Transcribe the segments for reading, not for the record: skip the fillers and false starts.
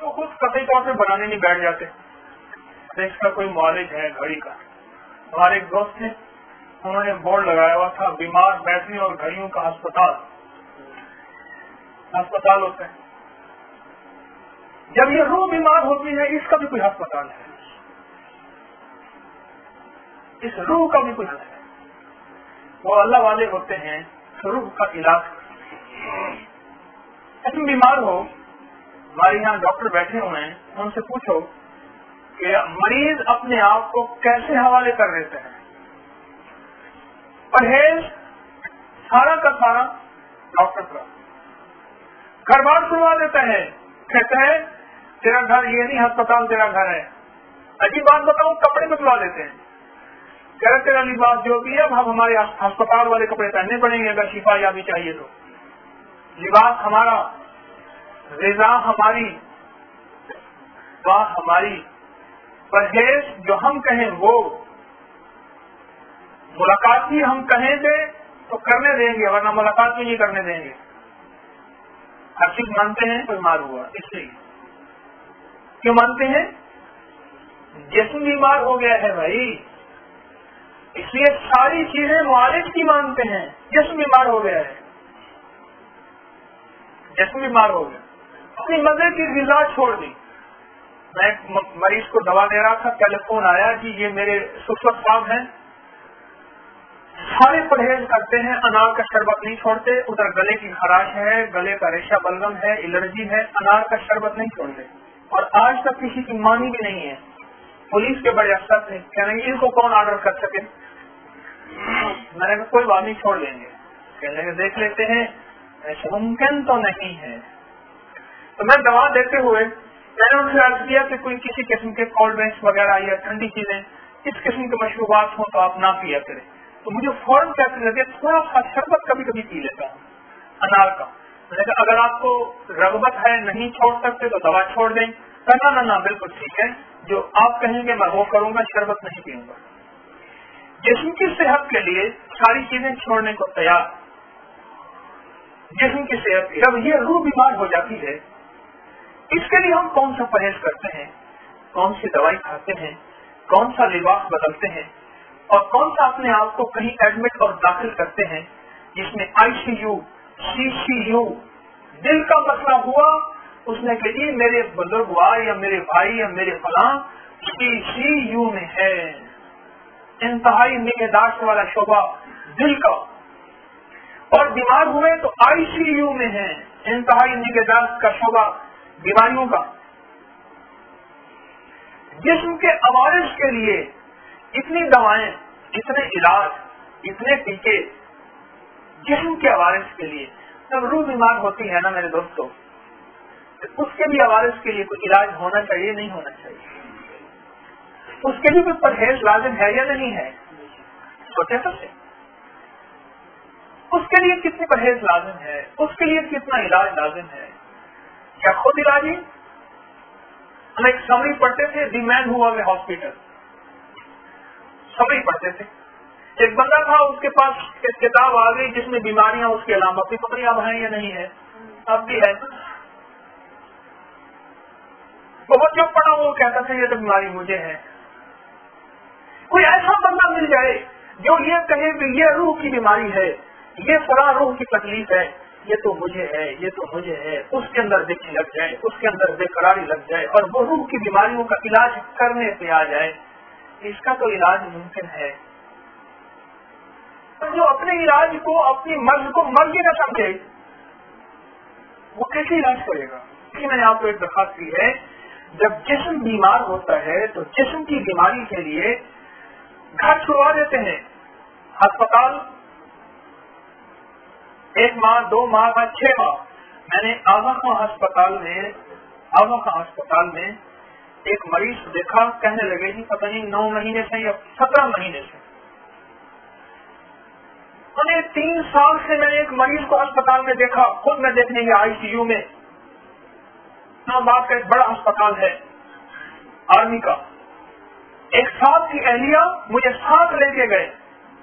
تو خود قطعی طور پہ بنانے نہیں بیٹھ جاتے. اس کا کوئی معالج ہے گھڑی کا. ہمارے ایک دوست تھے, انہوں نے بورڈ لگایا ہوا تھا بیمار بیٹھنے اور گھڑیوں کا ہسپتال ہوتا ہے. جب یہ روح بیمار ہوتی ہے اس کا بھی کوئی ہسپتال ہے, اس روح کا بھی کوئی حل ہے. وہ اللہ والے ہوتے ہیں روح کا علاج. تم بیمار ہو, ہمارے یہاں ڈاکٹر بیٹھے ہوئے ہیں, ان سے پوچھو کہ مریض اپنے آپ کو کیسے حوالے کر دیتے ہیں. پرہیز سارا کا سارا ڈاکٹر کا. گھر بار سنوا دیتا ہے, کہتا ہے تیرا گھر یہ نہیں ہسپتال تیرا گھر ہے. عجیب بات بتاؤں, کپڑے بدلوا دیتے ہیں. کہہ رہے تیرا لباس جو بھی ہے اب ہمارے ہسپتال والے کپڑے پہننے پڑیں گے اگر شفا یابی چاہیے تو. لباس ہمارا, غذا ہماری, دعا ہماری. پرہیز جو ہم کہیں وہ, ملاقات بھی ہم کہیں گے تو کرنے دیں گے ورنہ ملاقات بھی نہیں کرنے دیں گے. ہر چیز مانتے ہیں بیمار ہوا اس لیے. کیوں مانتے ہیں؟ جسم بیمار ہو گیا ہے بھائی, اس لیے ساری چیزیں معالج کی مانتے ہیں. جسم بیمار ہو گیا ہے, جسم بیمار ہو گیا, اپنی مزے کی غذا چھوڑ دی. میں ایک مریض کو دوا دے رہا تھا, ٹیلی فون آیا کہ یہ میرے سسر صاحب ہیں, سارے پرہیز کرتے ہیں, انار کا شربت نہیں چھوڑتے, ادھر گلے کی خراش ہے, گلے کا ریشہ بلغم ہے, الرجی ہے, انار کا شربت نہیں چھوڑتے, اور آج تک کسی کی مانی بھی نہیں ہے. پولیس کے بڑے افسر تھے, کہہ رہے ہیں ان کو کون آرڈر کر سکے. میں نے کہا کوئی بات نہیں, چھوڑ دیں گے. کہنے کے دیکھ لیتے ہیں, ایسا ممکن تو نہیں ہے. تو میں دوا دیتے ہوئے میں نے ان سے عرض کیا کہ کوئی کسی قسم کے کولڈ ڈرنکس وغیرہ یا ٹھنڈی چیزیں اس قسم کے مشروبات ہوں تو آپ نہ پیا کریں. تو مجھے فوراً کہتے لگے تھوڑا سا شربت کبھی کبھی پی لیتا ہوں انار کا. میں نے کہا اگر آپ کو رغبت ہے نہیں چھوڑ سکتے تو دوا چھوڑ دیں. نہ بالکل ٹھیک ہے, جو آپ کہیں گے میں وہ کروں گا, شربت نہیں پیوں گا. جسم کی صحت کے لیے ساری چیزیں چھوڑنے کو تیار. جسم کی صحت, جب یہ روح بیمار ہو جاتی ہے اس کے لیے ہم کون سا پرہیز کرتے ہیں, کون سی دوائی کھاتے ہیں, کون سا لباس بدلتے ہیں, اور کون سا اپنے آپ کو کہیں ایڈمٹ اور داخل کرتے ہیں جس میں ICU, CCU. دل کا مسئلہ ہوا, اس نے کہ جی میرے بزرگ یا میرے بھائی یا میرے فلاں CCU میں ہے, انتہائی نگہداشت والا شعبہ دل کا. اور بیمار ہوئے تو ICU میں ہے, انتہائی نگہداشت کا شعبہ بیماریوں کا. جسم کے عوارض کے لیے اتنی دوائیں, اتنے علاج, اتنے ٹیکے جسم کے عوارض کے لیے. جب روح بیمار ہوتی ہے نا میرے دوستوں, اس کے بھی عوارض کے لیے کوئی علاج ہونا چاہیے نہیں ہونا چاہیے. اس کے لیے کوئی پرہیز لازم ہے یا نہیں ہے؟ سوچے سب سے. اس کے لیے کتنی پرہیز لازم ہے, اس کے لیے کتنا علاج لازم ہے. کیا خود علاج ہی؟ ہم ایک سمری پڑھتے تھے, دی مین ہوا میں ہاسپٹل, سمری پڑھتے تھے. ایک بندہ تھا, اس کے پاس ایک کتاب آ گئی جس میں بیماریاں اس کے علامات کی پتہ نہیں اب ہیں یا نہیں ہے, اب بھی ہے. بہت جو پڑھا وہ کہتا تھا یہ تو بیماری مجھے ہے. کوئی ایسا بندہ مل جائے جو یہ کہے کہ یہ روح کی بیماری ہے, یہ فلاں روح کی تکلیف ہے, یہ تو مجھے ہے, یہ تو مجھے ہے, اس کے اندر دکھ لگ جائے, اس کے اندر بے قراری لگ جائے اور وہ روح کی بیماریوں کا علاج کرنے پہ آ جائے, اس کا تو علاج ممکن ہے. جو اپنے علاج کو, اپنی مرض کو مرض ہی نہ سمجھے وہ کیسے علاج کرے گا؟ اس لیے میں نے آپ کو ایک درخواست کی ہے, جب جسم بیمار ہوتا ہے تو جسم کی بیماری کے لیے گھر چھڑوا دیتے ہیں, ہسپتال 1 ماہ 2 ماہ 6 ماہ. میں نے آغا خاں ہسپتال میں ایک مریض دیکھا, کہنے لگے جی پتہ نہیں 9 مہینے سے یا 17 مہینے سے. 3 سال سے میں نے ایک مریض کو ہسپتال میں دیکھا, خود میں دیکھنے گیا ICU میں. بات کا ایک بڑا ہسپتال ہے آرمی کا. ایک ساتھ کی اہلیہ مجھے ساتھ لے کے گئے.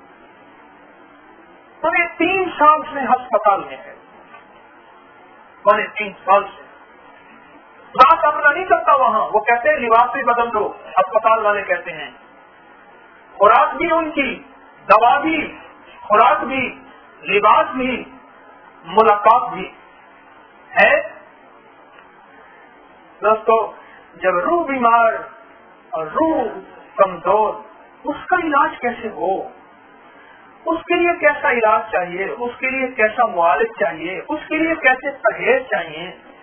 3 سال سے ہسپتال میں ہے, 3 سال سے. بات اپنا نہیں چلتا وہاں. وہ کہتے ہیں لباس بھی بدل دو. اسپتال والے کہتے ہیں خوراک بھی ان کی، دوا بھی، خوراک بھی، لباس بھی، ملاقات بھی ہے. دوستو جب روح بیمار اور روح کمزور، اس کا علاج کیسے ہو؟ اس کے لیے کیسا علاج چاہیے؟ اس کے لیے کیسا معالج چاہیے؟ اس کے لیے کیسے پرہیز چاہیے؟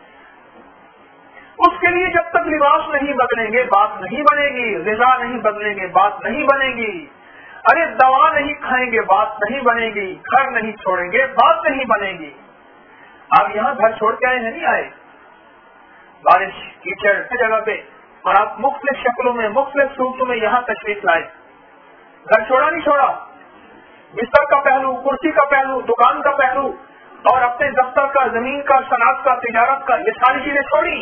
اس کے لیے جب تک لباس نہیں بدلیں گے بات نہیں بنے گی، غذا نہیں بدلیں گے بات نہیں بنے گی، ارے دوا نہیں کھائیں گے بات نہیں بنے گی، گھر نہیں چھوڑیں گے بات نہیں بنے گی. آپ یہاں گھر چھوڑ کے آئے نہیں آئے، بارش کیچڑ کی جگہ پہ، اور آپ مختلف شکلوں میں مختلف صورتوں میں یہاں تشریف لائے. گھر چھوڑا نہیں چھوڑا، بستر کا پہلو، کرسی کا پہلو، دکان کا پہلو، اور اپنے دفتر کا، زمین کا، صنعت کا، تجارت کا، یہ ساری چیزیں چھوڑی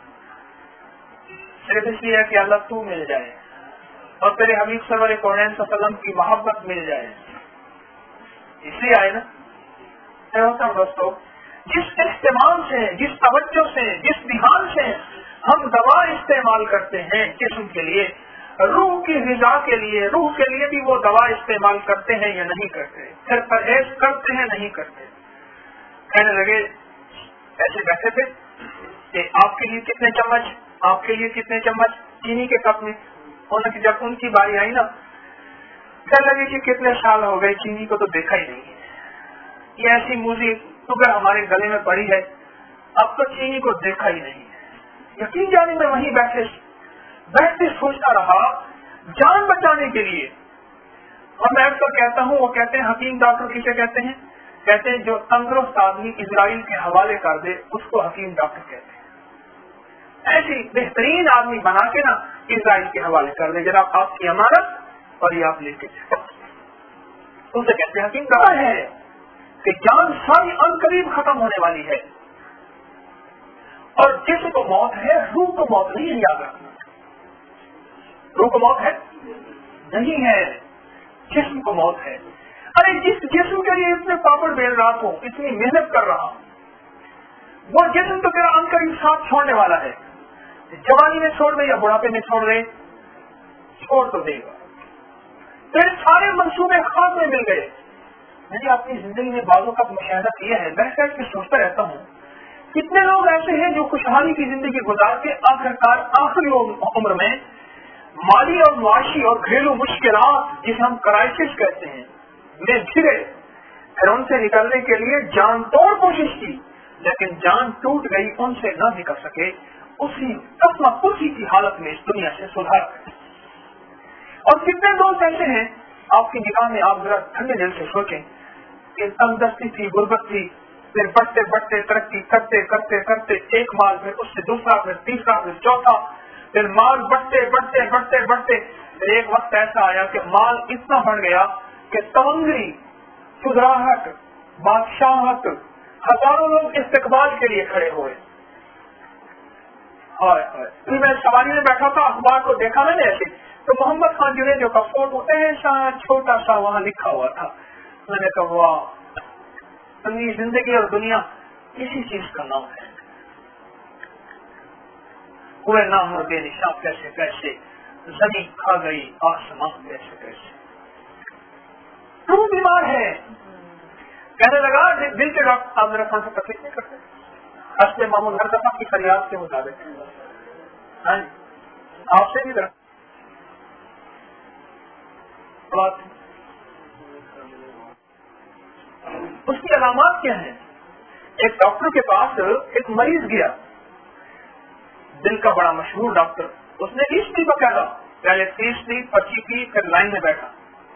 صرف اس لیے کہ اللہ تو مل جائے اور تیرے حبیب صلی اللہ علیہ وسلم کی محبت مل جائے. اس لیے آئے نا. دوستوں جس اہتمام سے، جس توجہ سے، جس دھیان سے ہم دوا استعمال کرتے ہیں جسم کے لیے، روح کی غذا کے لیے، روح کے لیے بھی وہ دوا استعمال کرتے ہیں یا نہیں کرتے؟ پھر پرہیز کرتے ہیں نہیں کرتے؟ کہنے لگے ایسے بیٹھے تھے کہ آپ کے لیے کتنے چمچ، آپ کے لیے کتنے چمچ چینی کے کپ میں. جب ان کی باری آئی نا، کہنے لگے کہ کتنے سال ہو گئے چینی کو تو دیکھا ہی نہیں ہے، یہ ایسی موزی شوگر ہمارے گلے میں پڑی ہے، اب تو چینی کو دیکھا ہی نہیں ہے. یقین جانے میں وہیں بیٹھتے سوچتا رہا جان بچانے کے لیے. اور میں اکثر کہتا ہوں، وہ کہتے ہیں حکیم ڈاکٹر کسے کہتے ہیں؟ کہتے ہیں جو تندرست آدمی اسرائیل کے حوالے کر دے اس کو حکیم ڈاکٹر کہتے ہیں. ایسی بہترین آدمی بنا کے نا اسرائیل کے حوالے کر دے، جناب آپ کی امانت اور یہ آپ لے کے ان سے کہتے ہیں حکیم ڈاکٹر ہے کہ جان ساری عنقریب ختم ہونے والی ہے، اور جسم کو موت ہے، روح کو موت نہیں ہے. یاد رکھنا، روح کو موت ہے نہیں ہے، جسم کو موت ہے. ارے جس جسم کے لیے اتنے پاپڑ بیل رہا ہوں، اتنی محنت کر رہا ہوں، وہ جسم تو تیرا عنقریب ساتھ چھوڑنے والا ہے. جوانی میں چھوڑ دے یا بڑھاپے میں چھوڑ دے، چھوڑ تو دے گا. پھر سارے منصوبے خاص میں مل گئے. میں نے اپنی زندگی میں بعضوں کا مشاہدہ کیا ہے، میں بیٹھ کے سوچتا رہتا ہوں کتنے لوگ ایسے ہیں جو خوشحالی کی زندگی گزار کے آخرکار آخری عمر میں مالی اور معاشی اور گھریلو مشکلات جسے ہم کرائسس کہتے ہیں میں گھرے، پھر ان سے نکلنے کے لیے جان توڑ کوشش کی، لیکن جان ٹوٹ گئی، ان سے نہ نکل سکے، اسی کی حالت میں اس دنیا سے سدھار گئے. اور کتنے دوست ایسے ہیں آپ کی نگاہ میں، آپ ذرا ٹھنڈے دل سے سوچیں کہ تندرستی تھی، غربت تھی، پھر بڑھتے بڑھتے ترقی کرتے کرتے کرتے ایک مال، پھر اس سے دوسرا، پھر تیسرا، پھر چوتھا، پھر مال بڑھتے بڑھتے بڑھتے بڑھتے پھر ایک وقت ایسا آیا کہ مال اتنا بڑھ گیا کہ تمنگری، چودراہٹ، بادشاہت، ہزاروں لوگ استقبال کے لیے کھڑے ہوئے. میں سواری میں بیٹھا تھا، اخبار کو دیکھا میں نے ایسے، تو محمد خان جنیجو کا فوٹو ایسا چھوٹا سا وہاں لکھا ہوا تھا. میں نے کہا واہ، زندگی اور دنیا اسی چیز کا نام ہے. ہوئے نام اور بے نشان کیسے کیسے، زمین کھا گئی آسمان کیسے کیسے. تو بیمار ہے، کہنے لگا دل کے ڈاکٹر صاحب میرے خان سے تکلیف نہیں کرتے، ہنستے معمول ہر دفعہ کی فریاد کے مطابق. ہاں جی، آپ سے بھی درخت اس کی علامات کیا ہیں؟ ایک ڈاکٹر کے پاس ایک مریض گیا، دل کا بڑا مشہور ڈاکٹر، اس نے فیس بھی بکایا، پہلے فیس لی، پرچی کی، پھر لائن میں بیٹھا.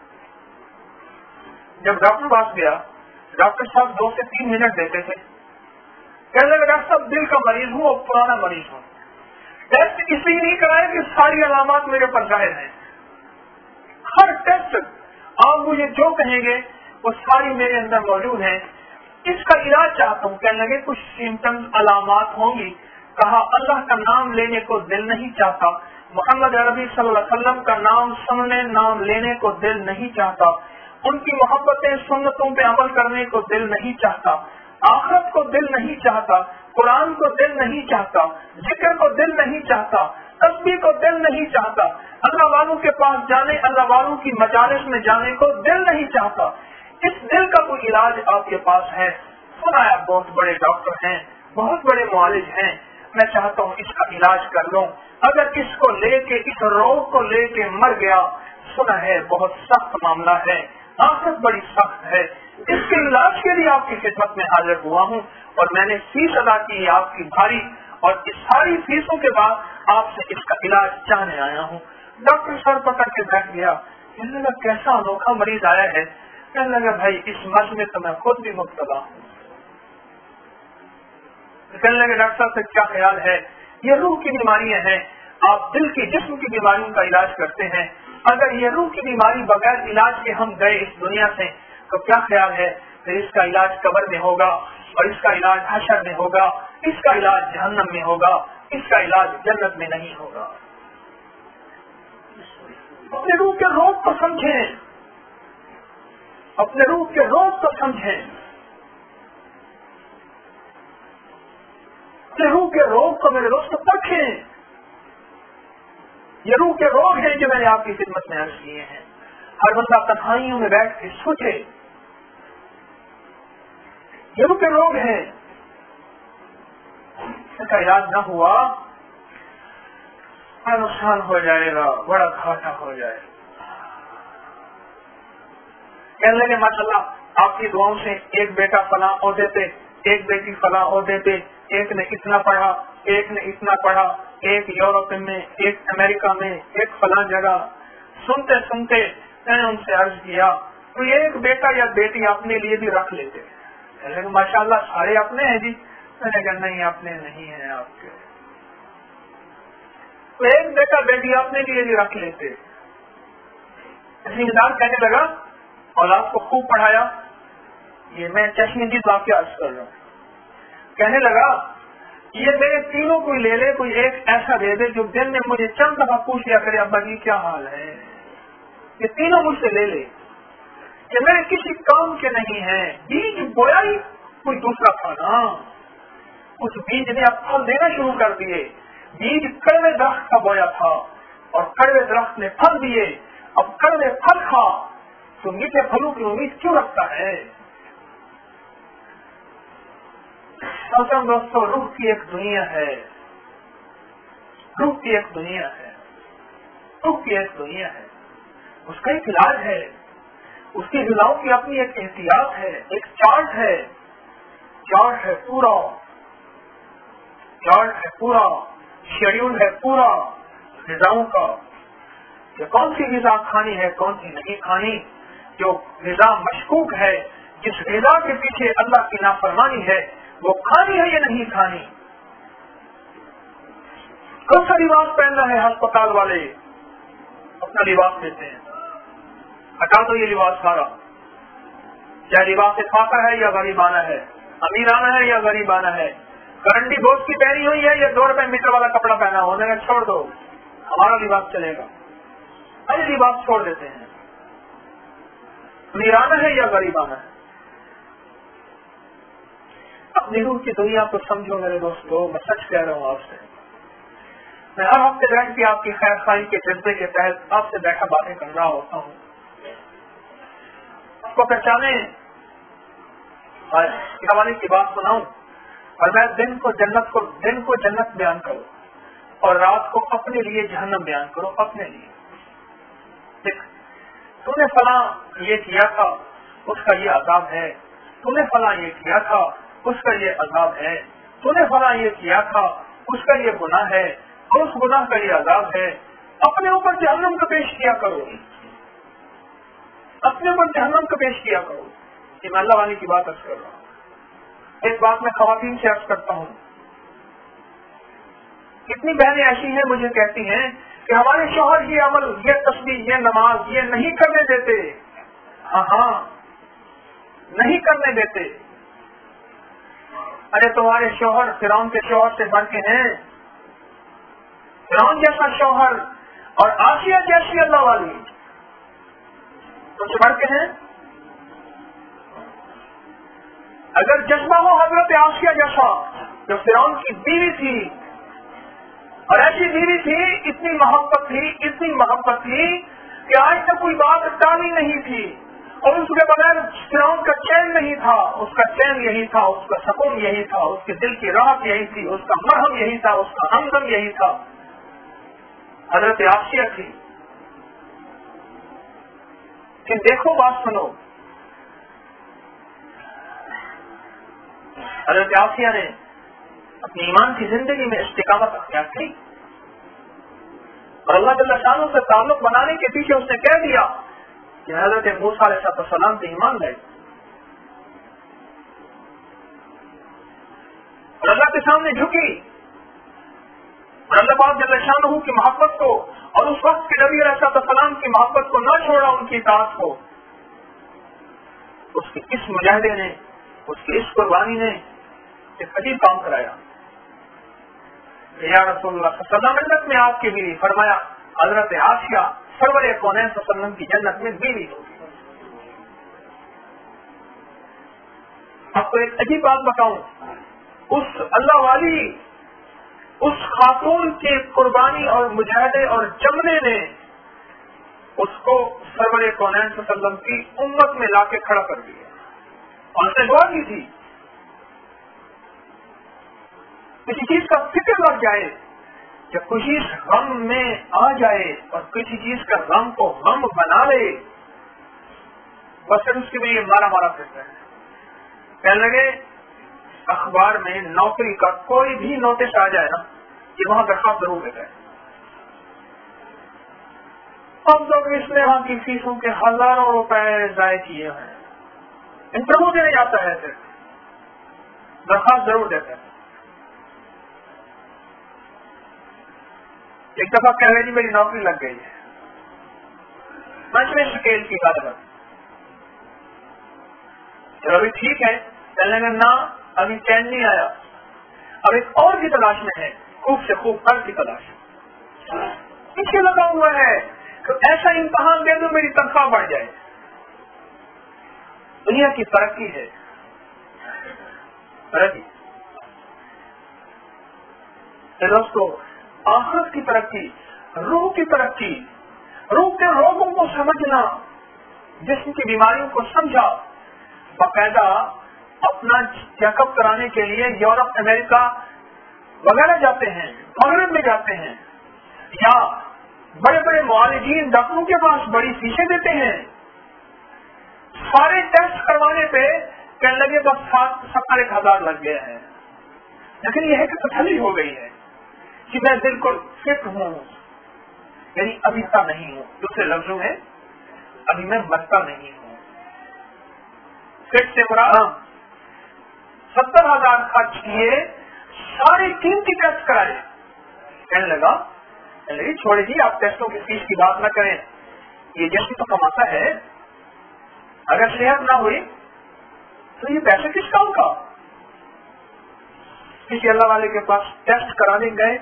جب ڈاکٹر پاس گیا، ڈاکٹر صاحب 2 سے 3 منٹ دیتے تھے. کہنے لگا ڈاکٹر صاحب دل کا مریض ہوں اور پرانا مریض ہوں، ٹیسٹ اس لیے نہیں کرایا کہ ساری علامات میرے پر ظاہر ہیں. ہر ٹیسٹ آپ مجھے جو کہیں گے وہ ساری میرے اندر موجود ہیں، اس کا علاج چاہتا ہوں. کہنے لگے کچھ سمٹمز، علامات ہوں گی. کہا اللہ کا نام لینے کو دل نہیں چاہتا، محمد عربی صلی اللہ علیہ وسلم کا نام سننے، نام لینے کو دل نہیں چاہتا، ان کی محبتیں، سنتوں پہ عمل کرنے کو دل نہیں چاہتا، آخرت کو دل نہیں چاہتا، قرآن کو دل نہیں چاہتا، ذکر کو دل نہیں چاہتا، تسبیح کو دل نہیں چاہتا، اللہ والوں کے پاس جانے، اللہ والوں کی مجالس میں جانے کو دل نہیں چاہتا، اس دل کا کوئی علاج آپ کے پاس ہے؟ سنا ہے بہت بڑے ڈاکٹر ہیں، بہت بڑے معالج ہیں، میں چاہتا ہوں اس کا علاج کر لوں۔ اگر اس کو لے کے، اس روگ کو لے کے مر گیا، سنا ہے بہت سخت معاملہ ہے، آخرت بڑی سخت ہے۔ اس کے علاج کے لیے آپ کی خدمت میں حاضر ہوا ہوں اور میں نے فیس ادا کی ہے آپ کی بھاری، اور اس ساری فیسوں کے بعد آپ سے اس کا علاج چاہنے آیا ہوں۔ ڈاکٹر سر پکڑ کے بیٹھ گیا، کہنے لگا کیسا انوکھا مریض آیا ہے؟ کہنے لگا بھائی اس مرض میں تو میں خود بھی مبتلا ہوں۔ کہنے لگے ڈاکٹر صاحب سے کیا خیال ہے؟ یہ روح کی بیماریاں ہیں، آپ دل کی جسم کی بیماریوں کا علاج کرتے ہیں، اگر یہ روح کی بیماری بغیر علاج کے ہم گئے اس دنیا سے تو کیا خیال ہے کہ اس کا علاج قبر میں ہوگا اور اس کا علاج حشر میں ہوگا، اس کا علاج جہنم میں ہوگا، اس کا علاج جنت میں نہیں ہوگا۔ اپنے روح کے روگ کو سمجھیں، اپنے روح کے روگ کو سمجھیں، اپنے روح کے روگ کو میرے دوست پرکھیں۔ یہ روح کے روگ ہیں جو میں نے آپ کی خدمت میں عرض کیے ہیں۔ ہر بندہ تنہائیوں میں بیٹھ کے سوچے، یہ روح کے روگ ہیں، اس کا علاج نہ ہوا بڑا نقصان ہو جائے گا، بڑا گھاٹا ہو جائے گا۔ کہنے لگے ماشاءاللہ آپ کی دعاؤں سے ایک بیٹا فلاں عہدے پہ، ایک بیٹی فلاں عہدے پہ، ایک نے اتنا پڑھا، ایک نے اتنا پڑھا، ایک یورپ میں، ایک امریکہ میں، ایک فلاں جگہ۔ سنتے سنتے میں نے ان سے عرض کیا کوئی ایک بیٹا یا بیٹی اپنے لیے بھی رکھ لیتے؟ لیکن ماشاءاللہ سارے اپنے ہیں جی۔ میں نے کہا نہیں اپنے نہیں ہیں آپ کے، تو ایک بیٹا بیٹی اپنے لیے بھی رکھ لیتے۔ ذمہ دار کہنے لگا اولاد کو خوب پڑھایا، یہ میں چشمے کی واقعہ عرض کر رہا ہوں۔ کہنے لگا یہ میرے تینوں کوئی لے لے، کوئی ایک ایسا دے دے جو دن میں مجھے چند دفعہ پوچھ لیا کرے ابا جی کیا حال ہے، یہ تینوں مجھ سے لے لے، یہ میرے کسی کام کے نہیں ہیں۔ بیج بویا ہی کوئی دوسرا تھا نا، اس بیج نے اب پھل دینا شروع کر دیے۔ بیج کڑوے درخت کا بویا تھا اور کڑوے درخت نے پھل دیے، اب کڑوے پھل کھا تو میٹھے پھلوں کی امید کیوں رکھتا ہے؟ دوستوں روح کی ایک دنیا ہے، روح کی ایک دنیا ہے، روح کی ایک دنیا ہے، اس کا ایک علاج ہے، اس کی غذاؤں کی اپنی ایک احتیاط ہے، ایک چارٹ ہے، چارٹ ہے پورا، چارٹ ہے پورا، شیڈیول ہے پورا غذاؤں کا کہ کون سی غذا کھانی ہے کون سی نہیں کھانی، جو غذا مشکوک ہے، جس غذا کے پیچھے اللہ کی نافرمانی ہے وہ کھانی ہے یا نہیں کھانی۔ کون سا لباس پہننا ہے؟ ہسپتال والے اپنا لباس دیتے ہیں، ہٹا دو یہ لباس سارا، چاہے لباس فاقہ ہے یا غریبانہ ہے، امیرانہ ہے یا غریبانہ ہے، گارنٹی گوشت کی پہنی ہوئی ہے یا 2 روپے میٹر والا کپڑا پہنا ہو، انہوں نے چھوڑ دو ہمارا لباس چلے گا، ارے لباس چھوڑ دیتے ہیں، امیرانہ ہے یا غریبانہ ہے۔ اپنی روح کی دنیا کو سمجھو میرے دوستو، میں سچ کہہ رہا ہوں آپ سے، میں ہر ہفتے بیٹھ کے آپ کی خیر خواہی کے جذبے کے تحت آپ سے بیٹھا باتیں کر رہا ہوتا ہوں، آپ کو پہچانے کے حوالے کی بات سناؤں اور میں دن کو جنت بیان کروں اور رات کو اپنے لیے جہنم بیان کروں، اپنے لیے۔ دیکھ تم نے فلاں یہ کیا تھا اس کا یہ عذاب ہے، تم نے فلاں یہ کیا تھا اس کا یہ عذاب ہے، تو نے فلاں یہ کیا تھا اس کا یہ گناہ ہے، اس گناہ کا یہ عذاب ہے۔ اپنے اوپر جہنم کو پیش کیا کرو، اپنے اوپر جہنم کو پیش کیا کرو۔ یہ میں اللہ والی کی بات عرض کر رہا ہوں۔ ایک بات میں خواتین سے عرض کرتا ہوں، کتنی بہنیں ایسی ہیں مجھے کہتی ہیں کہ ہمارے شوہر یہ عمل، یہ تسبیح، یہ نماز یہ نہیں کرنے دیتے۔ ہاں نہیں کرنے دیتے۔ ارے تمہارے شوہر فرعون کے شوہر سے بڑھ کے ہیں، فرعون جیسا شوہر اور آسیہ جیسی اللہ والی تم سے بڑھ کے ہیں۔ اگر جذبہ ہو حضرت آسیہ جیسا جو فرعون کی بیوی تھی، اور ایسی بیوی تھی، اتنی محبت تھی کہ آج تک کوئی بات ٹالی نہیں تھی، اور اس کے بغیر فرعون کا چین نہیں تھا. اس کا چین یہی تھا، اس کا سکون یہی تھا، اس کے دل کی راحت یہی تھی، اس کا مرہم یہی تھا، اس کا ہمدم یہی تھا. حضرت عائشہ تھی. کہ دیکھو، بات سنو، حضرت عائشہ نے اپنی ایمان کی زندگی میں استقامت اختیار کی، اور اللہ جل شانہ سے تعلق بنانے کے پیچھے اس نے کہہ دیا کہ حضرت موسیٰ علیہ السلام سے ایمان لائے، اور اللہ کے سامنے جھکی، اور اللہ پاک جل شانہ کی محبت کو اور اس وقت کے نبی علیہ السلام کی محبت کو نہ چھوڑا، ان کی اطاعت کو. اس کی اس مجاہدے نے، اس کی اس قربانی نے ایک عجیب کام کرایا. یا رسول اللہ صلی اللہ علیہ وسلم میں آپ کی بیوی، فرمایا حضرت عائشہ سرور کونین صلی اللہ علیہ وسلم کی جنت میں بیوی ہوگی. آپ کو ایک عجیب بات بتاؤں، اس اللہ والی، اس خاتون کی قربانی اور مجاہدے اور جمنے نے اس کو سرور کونین صلی اللہ علیہ وسلم کی امت میں لا کے کھڑا کر دیا، اور اس نے دعا کی تھی کسی چیز کا فکر لگ جائے، جب کسی غم میں آ جائے اور کسی چیز کا غم کو غم بنا لے، بس اس کے لیے مارا پھرتا ہے. کہنے لگے اخبار میں نوکری کا کوئی بھی نوٹس آ جائے نا، کہ وہاں درخواست ضرور دیتا ہے. اب تک اس نے وہاں کی فیسوں کے ہزاروں روپے ضائع کیے ہیں، انٹرویو دینے جاتا ہے، پھر درخواست ضرور دیتا ہے. ایک دفعہ کہہ رہے جی میری نوکری لگ گئی ہے، منچ سکیل کی بات ہے، چلو ابھی ٹھیک ہے. کہنے لگے نہ، ابھی چین نہیں آیا، اب ایک اور کی تلاش میں ہے، خوب سے خوب فرق کی تلاش پیچھے لگا ہوا ہے کہ ایسا امتحان دے دو میری تنخواہ بڑھ جائے. دنیا کی ترقی ہے، ترقی دوستو، آخرت کی ترقی، روح کی ترقی، روح کے روگوں کو سمجھنا، جسم کی بیماریوں کو سمجھا. باقاعدہ اپنا چیک اپ کرانے کے لیے یورپ، امریکہ وغیرہ جاتے ہیں، مغرب میں جاتے ہیں، یا بڑے بڑے معالجین ڈاکٹروں کے پاس بڑی فیسیں دیتے ہیں. سارے ٹیسٹ کروانے پہ کہنے لگے بس 70,000 لگ گئے ہیں. لیکن یہ ہے کہ تسلی ہو گئی ہے کہ میں بالکل فٹ ہوں، یعنی ابھی تک نہیں ہوں، دوسرے لفظوں میں ابھی میں مرتا نہیں ہوں. فٹ سے مراد 70,000 خرچ کیے، سارے قیمتی ٹیسٹ کرائے. کہنے لگا چھوڑے جی، آپ ٹیسٹوں کی فیس کی بات نہ کریں، یہ جسم تو کماتا ہے، اگر صحت نہ ہوئی تو یہ پیسے کس کام کا. کسی اللہ والے کے پاس ٹیسٹ کرانے گئے،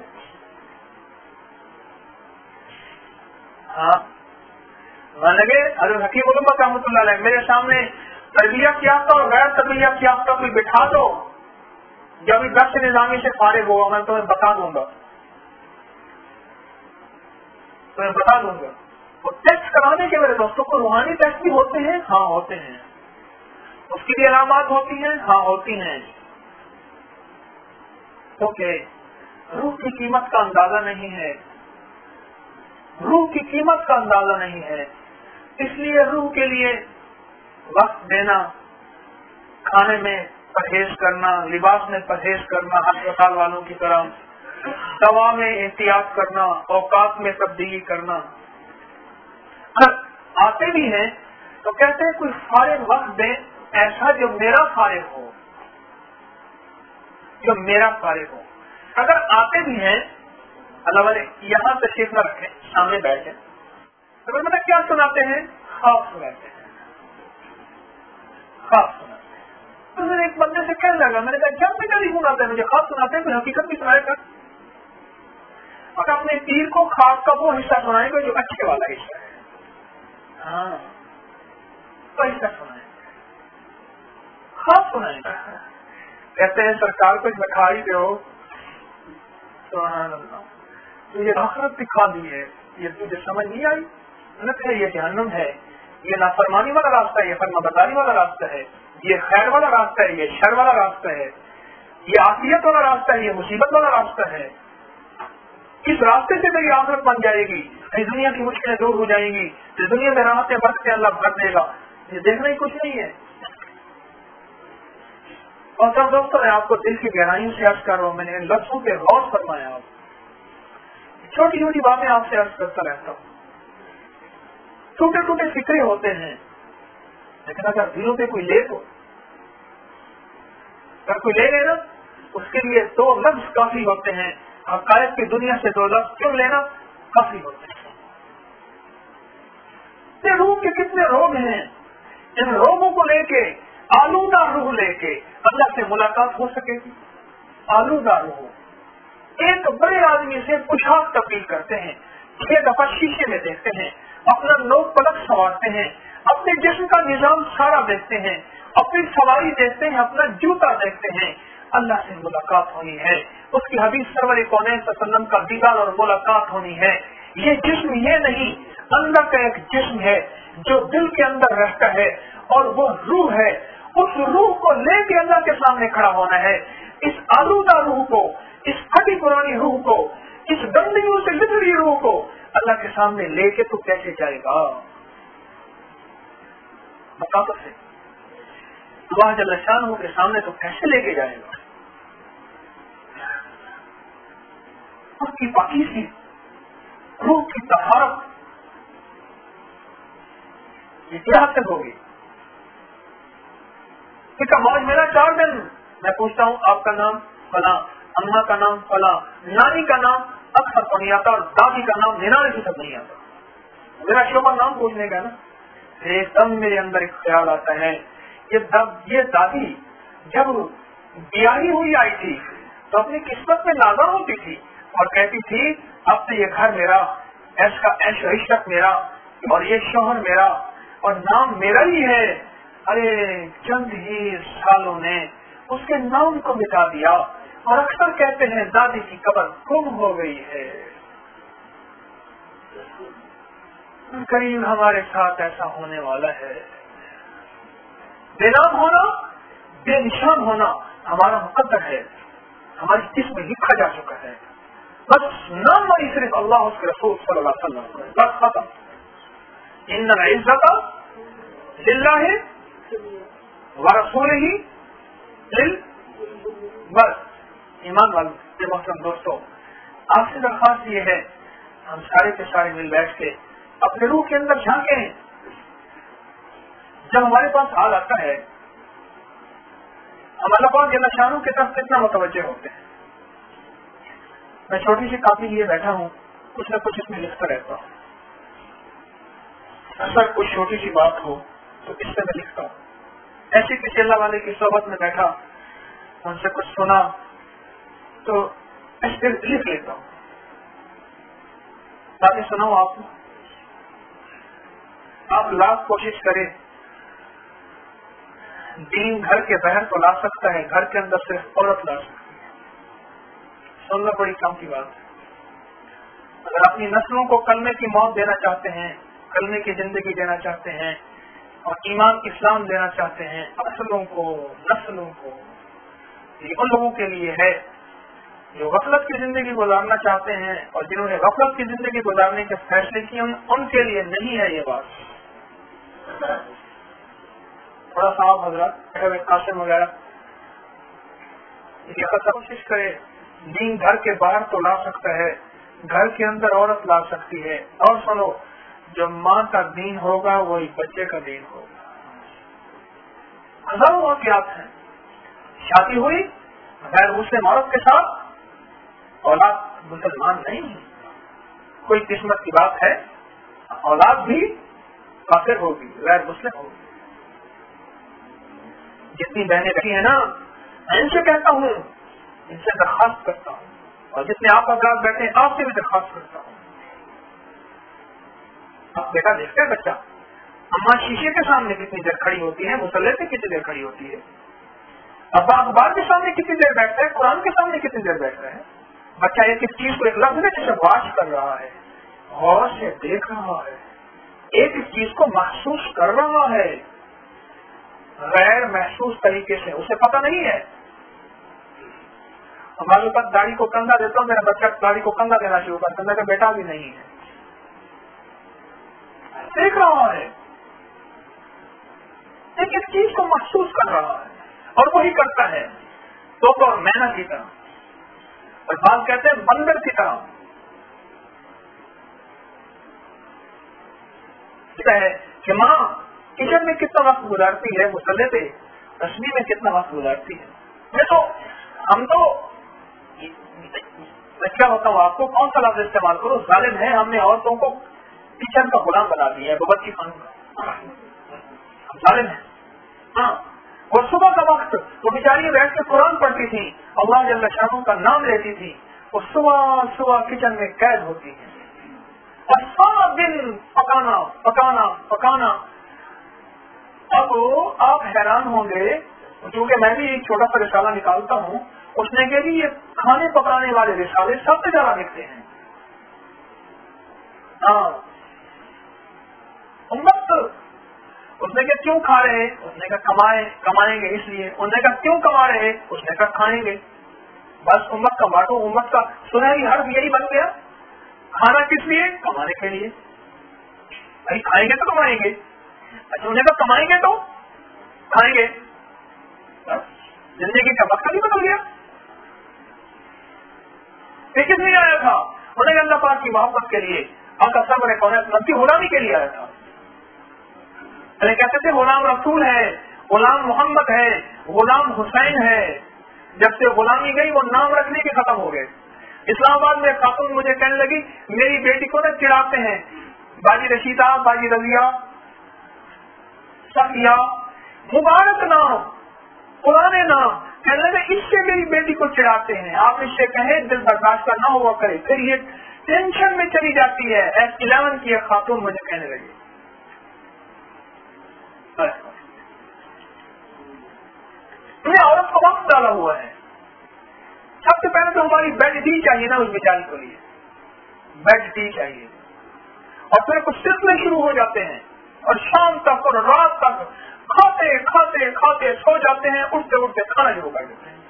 لگے حضرت حکیم علماء رحمۃ اللہ علیہ میرے سامنے تربیت یافتہ اور غیر تربیت یافتہ کوئی بٹھا دو، جب بھی درس نظامی سے فارغ ہوگا میں تمہیں بتا دوں گا. وہ ٹیسٹ کرانے کے میرے دوستوں کو روحانی ٹیسٹ بھی ہوتے ہیں، ہاں ہوتے ہیں. اس کی بھی علامات ہوتی ہیں، ہاں ہوتی ہیں. کیونکہ روح کی قیمت کا اندازہ نہیں ہے، روح کی قیمت کا اندازہ نہیں ہے. اس لیے روح کے لیے وقت دینا، کھانے میں پرہیز کرنا، لباس میں پرہیز کرنا، ہسپتال والوں کی طرح دوا میں احتیاط کرنا، اوقات میں تبدیلی کرنا. آتے بھی ہیں تو کہتے ہیں کوئی فارغ وقت دے ایسا جو میرا فارغ ہو، جو میرا فارغ ہو. اگر آتے بھی ہیں اللہ والے یہاں تشریف نہ رکھیں، سامنے بیٹھے، تو مطلب کیا سناتے ہیں؟ خواب سناتے ہیں، خواب سناتے ہیں. تو میں نے ایک بندے سے کہنے لگا، میں نے کہا جب بھی کبھی سناتے ہیں مجھے خواب سناتے ہیں، کوئی حقیقت بھی سنائے گا. اور اپنے پیر کو خواب کا وہ حصہ سنائے گا جو اچھے والا حصہ ہے. ہاں وہ حصہ سنائے گا، خواب سنائے گا. کہتے ہیں سرکار کچھ بتا ہی دو، سبحان اللہ، تو یہ آخرت دکھا دی ہے، یہ تجھے سمجھ نہیں آئی؟ نہ یہ جہنم ہے، یہ نافرمانی والا راستہ ہے، یہ فرما برداری والا راستہ ہے، یہ خیر والا راستہ ہے، یہ شر والا راستہ ہے، یہ عافیت والا راستہ ہے، یہ مصیبت والا راستہ ہے۔ کس راستے سے میری آخرت بن جائے گی، اس دنیا کی مشکلیں دور ہو جائیں گی، اس دنیا میں راحتیں برکتیں اللہ بھر دے گا، یہ دیکھنا ہی کچھ نہیں ہے۔ اور سب دوستوں میں آپ کو دل کی گہرائیوں سے عرض کر رہا ہوں، میں نے ان لفظوں پہ غور فرمایا، آپ چھوٹی چھوٹی باتیں آپ سے عرض کرتا رہتا ہوں، ٹوٹے ٹوٹے فکرے ہوتے ہیں، لیکن اگر دلوں پہ کوئی لے تو، اگر کوئی لے نا اس کے لیے 2 لفظ کافی ہوتے ہیں، حقائق کی دنیا سے 2 لفظ کیوں لینا کافی ہوتے ہیں۔ روح کے کتنے روگ ہیں، ان روگوں کو لے کے آلودہ روح لے کے اللہ سے ملاقات ہو سکے گی؟ آلودہ روح ایک بڑے آدمی سے پوچھاک تبدیل کرتے ہیں، 6 دفعہ شیشے میں دیکھتے ہیں، اپنا نوک پلک سنوارتے ہیں، اپنے جسم کا نظام سارا دیکھتے ہیں، اپنی سواری دیکھتے ہیں، اپنا جوتا دیکھتے ہیں، اللہ سے ملاقات ہونی ہے، اس کی حبیب سرور کونین صلی اللہ علیہ وسلم کا دیدار اور ملاقات ہونی ہے۔ یہ جسم یہ نہیں، اللہ کا ایک جسم ہے جو دل کے اندر رہتا ہے، اور وہ روح ہے، اس روح کو لے کے اللہ کے سامنے کھڑا ہونا ہے۔ اس آلودہ روح کو، اس پھٹی پرانی روح کو، اس گندگیوں سے لبڑی روح کو اللہ کے سامنے لے کے تو کیسے جائے گا؟ بتا تو سے اللہ جل شانہ کے سامنے تو کیسے لے کے جائے گا؟ اس کی پاکیزگی، روح کی طہارت، یہ کیا حاصل ہوگی؟ موج میرا 4 دن، میں پوچھتا ہوں آپ کا نام فلاں، اماں کا نام فلاں، نانی کا نام اکثر کو نہیں آتا، اور دادی کا نام 99% نہیں آتا، میرا شوبہ نام پوچھنے کا نا، ایک دم میرے اندر ایک خیال آتا ہے، یہ دادی جب بیاہی ہوئی آئی تھی تو اپنی قسمت میں نازا ہوتی تھی اور کہتی تھی اب سے یہ گھر میرا، ایش کا عیش و عشرت میرا، اور یہ شوہر میرا، اور نام میرا ہی ہے۔ ارے چند ہی سالوں نے اس کے نام کو مٹا دیا، اور اکثر کہتے ہیں دادی کی قبر گم ہو گئی ہے۔ قریب ہمارے ساتھ ایسا ہونے والا ہے، بے نام ہونا، بے نشان ہونا ہمارا مقدر ہے، ہماری قسم لکھا جا چکا ہے، بس نام والی صرف اللہ اس کے رسول صلی اللہ علیہ وسلم، بس ختم۔ ان العزت للہ ورسولہ بس۔ ایمان والے محترم دوستوں، آپ سے درخواست یہ ہے، ہم سارے کے سارے مل بیٹھ کے اپنے روح کے اندر جھانکیں۔ جب ہمارے پاس حال آتا ہے، ہم اللہ پاک جل شانہ کی طرف کتنا متوجہ ہوتے ہیں۔ میں چھوٹی سی کاپی لیے بیٹھا ہوں، کچھ نہ کچھ اس میں لکھتا رہتا ہوں، اگر کوئی چھوٹی سی بات ہو تو اس سے میں لکھتا ہوں۔ ایسے کسی اللہ والے کی صحبت میں بیٹھا، ان سے کچھ سنا تو ایسے لکھ لیتا ہوں تاکہ سناؤں آپ کو۔ آپ لاکھ کوشش کریں، دین گھر کے باہر تو لا سکتا ہے، گھر کے اندر صرف عورت لا سکتی ہے۔ سننا بڑی کام کی بات ہے۔ اگر اپنی نسلوں کو کلمے کی موت دینا چاہتے ہیں، کلمے کی زندگی دینا چاہتے ہیں، اور ایمان اسلام دینا چاہتے ہیں نسلوں کو، یہ ان لوگوں کے لیے ہے جو غفلت کی زندگی گزارنا چاہتے ہیں، اور جنہوں نے غفلت کی زندگی گزارنے کے فیصلے کیے ان کے لیے نہیں ہے یہ بات۔ تھوڑا سا آپ حضرات قاسم وغیرہ کوشش کرے، دین گھر کے باہر تو لا سکتا ہے، گھر کے اندر عورت لا سکتی ہے۔ اور سنو، جو ماں کا دین ہوگا وہی بچے کا دین ہوگا۔ ہزاروں واقعات ہیں، شادی ہوئی غیر مسلم عورت کے ساتھ، اولاد مسلمان نہیں، کوئی قسمت کی بات ہے، اولاد بھی کافر ہوگی، غیر مسلم ہوگی۔ جتنی بہنیں بیٹھی ہیں نا، میں ان سے کہتا ہوں، ان سے درخواست کرتا ہوں، اور جتنے آپ حضرات بیٹھے ہیں آپ سے بھی درخواست کرتا ہوں، آپ بیٹا دیکھتے ہیں بچہ، اماں شیشے کے سامنے کتنی دیر کھڑی ہوتی ہے، مسلح سے کتنی دیر کھڑی ہوتی ہے، اب اخبار کے سامنے کتنی دیر بیٹھتا ہے, قرآن کے سامنے کتنی دیر بیٹھتا ہے. بچہ ایک ایک چیز کو ایک لفظ میں جیسے واچ کر رہا ہے, غور سے دیکھ رہا ہے, ایک ایک چیز کو محسوس کر رہا ہے, غیر محسوس طریقے سے, اسے پتہ نہیں ہے. ہمارے پاس داڑھی کو کندھا دیتا ہوں, میرا بچہ داڑھی کو کندھا دینا شروع کرتا ہے, میرا بیٹا بھی نہیں ہے, دیکھ رہا ہے, ایک ایک چیز کو محسوس کر رہا ہے, اور وہی کرتا ہے تو اور مینا کی طرح, اور بعض کہتے ہیں بندر کی طرح. ہے کہ ماں کچن میں کتنا وقت گزارتی ہے, مسلح پہ تسبیح میں کتنا وقت گزارتی ہے. میں تو ہم تو میں کیا بتاؤں آپ کو, کون سا لفظ استعمال کرو, ظالم ہے. ہم نے عورتوں کو کچن کا غلام بنا دیا ہے, ببتی خانوں کا ظالم ہے. ہاں, وہ صبح کا وقت وہ بیچاری بیٹھ کے قرآن پڑھتی تھی, اللہ جل شانہ کا نام لیتی تھی, وہ صبح صبح کچن میں قید ہوتی ہے, اور سارا دن پکانا پکانا پکانا. اب آپ حیران ہوں گے, کیونکہ میں بھی ایک چھوٹا سا رسالہ نکالتا ہوں, اس نے کہ یہ کھانے پکانے والے رسالے سب سے زیادہ لکھتے ہیں. ہاں, امت اس نے کہا کیوں کھا رہے, اس نے کہا کمائیں گے اس لیے. اس نے کہا کیوں کما رہے, اس نے کہا کھائیں گے. بس امت کا باٹو, امت کا سنہری حرف یہی بن گیا, کھانا کس لیے, کمانے کے لیے. بھائی کھائیں گے تو کمائیں گے. اچھا, انہیں کہا کمائیں گے تو کھائیں گے. زندگی کا مقصد ہی بدل گیا. یہ کس لیے آیا تھا, انہیں اللہ پاک کی محبت کے لیے, آقا صبر نبی غلامی کے لیے آیا تھا. کہتے تھے غلام رسول ہے, غلام محمد ہے, غلام حسین ہے. جب سے غلامی گئی وہ نام رکھنے کے ختم ہو گئے. اسلام آباد میں خاتون مجھے کہنے لگی میری بیٹی کو نہ چڑھاتے ہیں باجی رشیدہ, باجی رضیہ, سفیہ, مبارک نام, پرانے نام. کہنے لگے اس سے میری بیٹی کو چڑھاتے ہیں, آپ اس سے کہیں دل برداشت نہ ہوا کرے. پھر یہ ٹینشن میں چلی جاتی ہے. F11 کی ایک خاتون مجھے کہنے لگی تم نے عورت کو وقت ڈالا ہوا ہے. سب سے پہلے تو ہماری بیڈ ٹی چاہیے نا اس بیچاری کے لیے, بیڈ ٹی چاہیے. اور پھر کچھ سلسلے شروع ہو جاتے ہیں, اور شام تک اور رات تک کھاتے کھاتے کھاتے سو جاتے ہیں, اٹھتے اٹھتے کھانا شروع کر دیتے ہیں.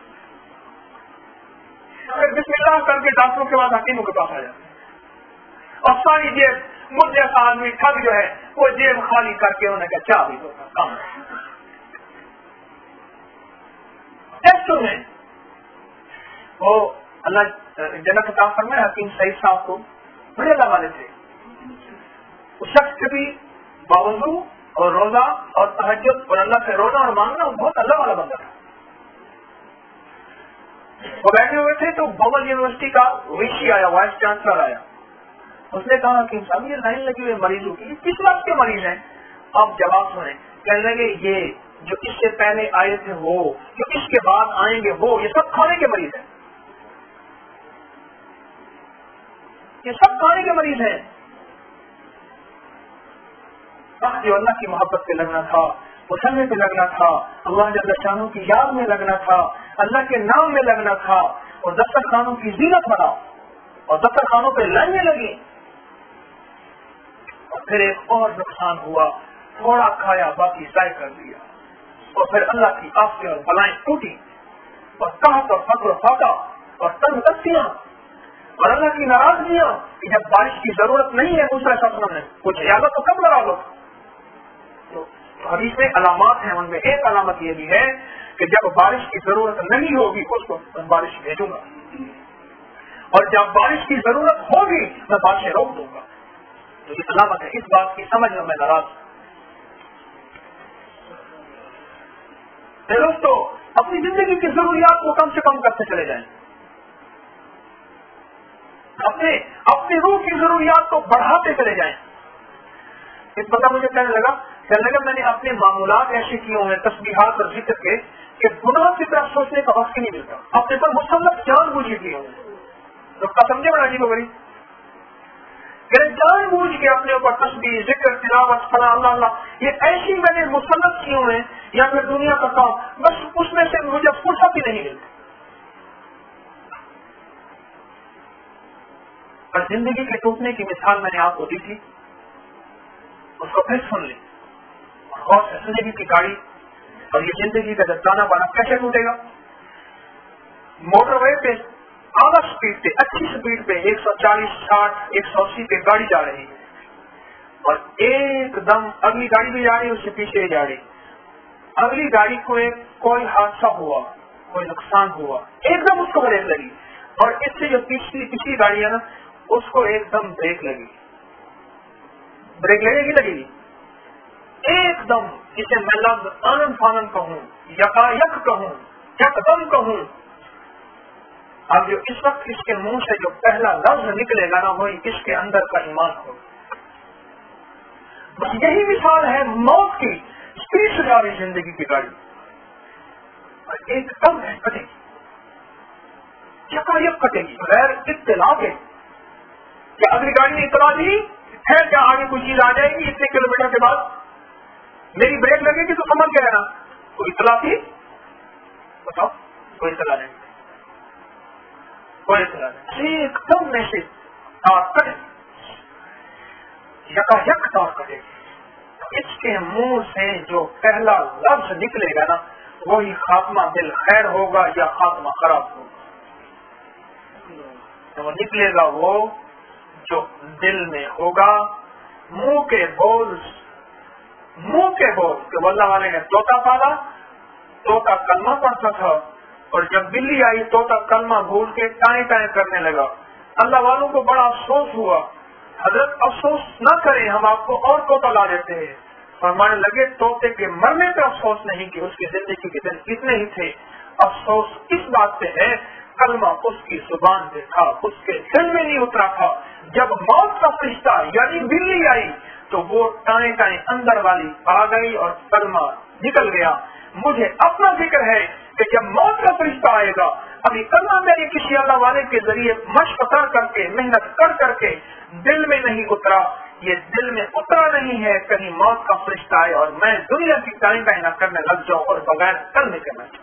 پھر بسم اللہ کر کے ڈاکٹروں کے بعد حکیموں کے پاس آ جاتے ہیں, اور ساری جیب مجھ جیسا آدمی ٹھگ جو ہے وہ جیب خالی کر کے انہوں نے کہا چاہ بھی تو کام ٹیسٹوں میں. وہ اللہ جنت عطا فرمائے حکیم سعید صاحب کو, بڑے اللہ والے تھے. اس شخص کے بھی باوضو اور روزہ اور تہجد اور اللہ سے رونا اور مانگنا بہت اللہ والا بندہ تھا. وہ بیٹھے ہوئے تھے تو بغل یونیورسٹی کا ویسی آیا, وائس چانسلر آیا. اس نے کہا کہ صاحب یہ لائن لگی ہوئی مریضوں کی, کس بات کے مریض ہیں؟ آپ جواب سنیں. کہنے لگے یہ جو اس سے پہلے آئے تھے وہ, جو اس کے بعد آئیں گے وہ, یہ سب کھانے کے مریض ہیں, یہ سب کھانے کے مریض ہیں. جو اللہ کی محبت پہ لگنا تھا, مسلم پہ لگنا تھا, اللہ جل شانہ کی یاد میں لگنا تھا, اللہ کے نام میں لگنا تھا, اور دفتر خانوں کی زینت بنا, اور دفتر خانوں پہ لائنیں لگی. اور پھر ایک اور نقصان ہوا, تھوڑا کھایا باقی ضائع کر دیا, اور پھر اللہ کی آفتیں اور بلائیں ٹوٹی, اور قحط اور فقر و فاقہ اور تنگ دستیاں اور اللہ کی ناراضگیاں کہ جب بارش کی ضرورت نہیں ہے دوسرے سفر میں کچھ عیادت تو کب لگا لو. تو حدیث میں علامات ہیں, ان میں ایک علامت یہ بھی ہے کہ جب بارش کی ضرورت نہیں ہوگی اس کو بارش بھیجوں گا, اور جب بارش کی ضرورت ہوگی میں بارشیں روک دوں گا. تو یہ علامت ہے, اس بات کی سمجھ میں ناراض ہوں. دوستو اپنی زندگی کی ضروریات کو کم سے کم کرتے چلے جائیں, اپنی روح کی ضروریات کو بڑھاتے چلے جائیں. اس پتہ مجھے کہنے لگا میں نے اپنے معمولات ایسے کیے ہوئے تسبیحات اور ذکر کے کہ گناہ کی طرف سوچنے کا وقت ہی نہیں ملتا. اپنے پر مسلط جان بوجھ کیے ہوئے تو کا سمجھے بڑا عجیب ہو گئی کہ جان بوجھ کے اپنے اوپر تسبیح ذکر تلاوت فلاں اللہ اللہ یہ ایسی میں نے مسلط کیے ہوئے, یا پھر دنیا کا کام, بس اس میں سے مجھے فرصت ہی نہیں ملتی. اور زندگی کے ٹوٹنے کی مثال میں نے آپ کو دی تھی, اس کو پھر سن لیں اور زندگی کی گاڑی اور یہ زندگی کا جب دانا بانا کیسے ٹوٹے گا. موٹر وے پہ اعلیٰ اسپیڈ پہ, اچھی اسپیڈ پہ 140, 60, 180 پہ گاڑی جا رہی ہے اور ایک دم اگلی گاڑی بھی جا رہی ہے, اس سے پیچھے جا رہی. اگلی گاڑی کو کوئی حادثہ ہوا, کوئی نقصان ہوا, ایک دم اس کو بریک لگی, اور اس سے جو پچھلی گاڑی ہے نا اس کو ایک دم بریک لگی. بریک لگے گی ایک دم, جسے میں لفظ آنن فانن کہوں, یکایک کہوں, یک دم کہوں. اب جو اس وقت اس کے منہ سے جو پہلا لفظ نکلے گا نا وہی اس کے اندر کا ایمان ہوگا. بس یہی مثال ہے موت کی. اسپیڈ سے جا رہی زندگی کی گاڑی اور ایک دم ہے کٹے گی, یکایک کٹے گی بغیر اطلاع کے. کیا اگلی گاڑی نے اطلاع دی ہے کیا آگے کوئی چیز آ جائے گی اتنے کلومیٹر کے بعد, میری بریک لگے گی تو سمجھ کے رہنا, کوئی اطلاع تھی؟ بتاؤ, کوئی اطلاع نہیں, کوئی اطلاع نہیں. ایک دم میں سے تار کٹے گی, یکایک تار کٹے گی. اس کے منہ سے جو پہلا لفظ نکلے گا نا وہی خاتمہ بالخیر ہوگا یا خاتمہ خراب ہوگا. تو نکلے گا وہ جو دل میں ہوگا. منہ کے بول کہ واللہ والے نے طوطا پالا, طوطا کلمہ پڑھتا تھا, اور جب بلی آئی طوطا کلمہ بھول کے ٹائیں ٹائیں کرنے لگا. اللہ والوں کو بڑا افسوس ہوا. حضرت افسوس نہ کریں, ہم آپ کو اور طوطا لا دیتے ہیں. فرمانے لگے طوطے کے مرنے پہ افسوس نہیں کہ اس کی زندگی کے دن کتنے ہی تھے, افسوس اس بات پہ ہے کلمہ اس کی زبان پہ تھا, اس کے دل میں نہیں اترا تھا. جب موت کا فرشتہ یعنی بلی آئی تو وہ ٹائیں ٹائیں اندر والی آ گئی اور کلمہ نکل گیا. مجھے اپنا ذکر ہے کہ جب موت کا فرشتہ آئے گا, ابھی کلمہ میری کسی اللہ والے کے ذریعے مشق کر کے محنت کر کے دل میں نہیں اترا, یہ دل میں اترا نہیں ہے, کہیں موت کا فرشتہ آئے اور میں دنیا کی ٹائیں ٹائیں نہ کرنے لگ جاؤں اور بغیر کلمے کے میں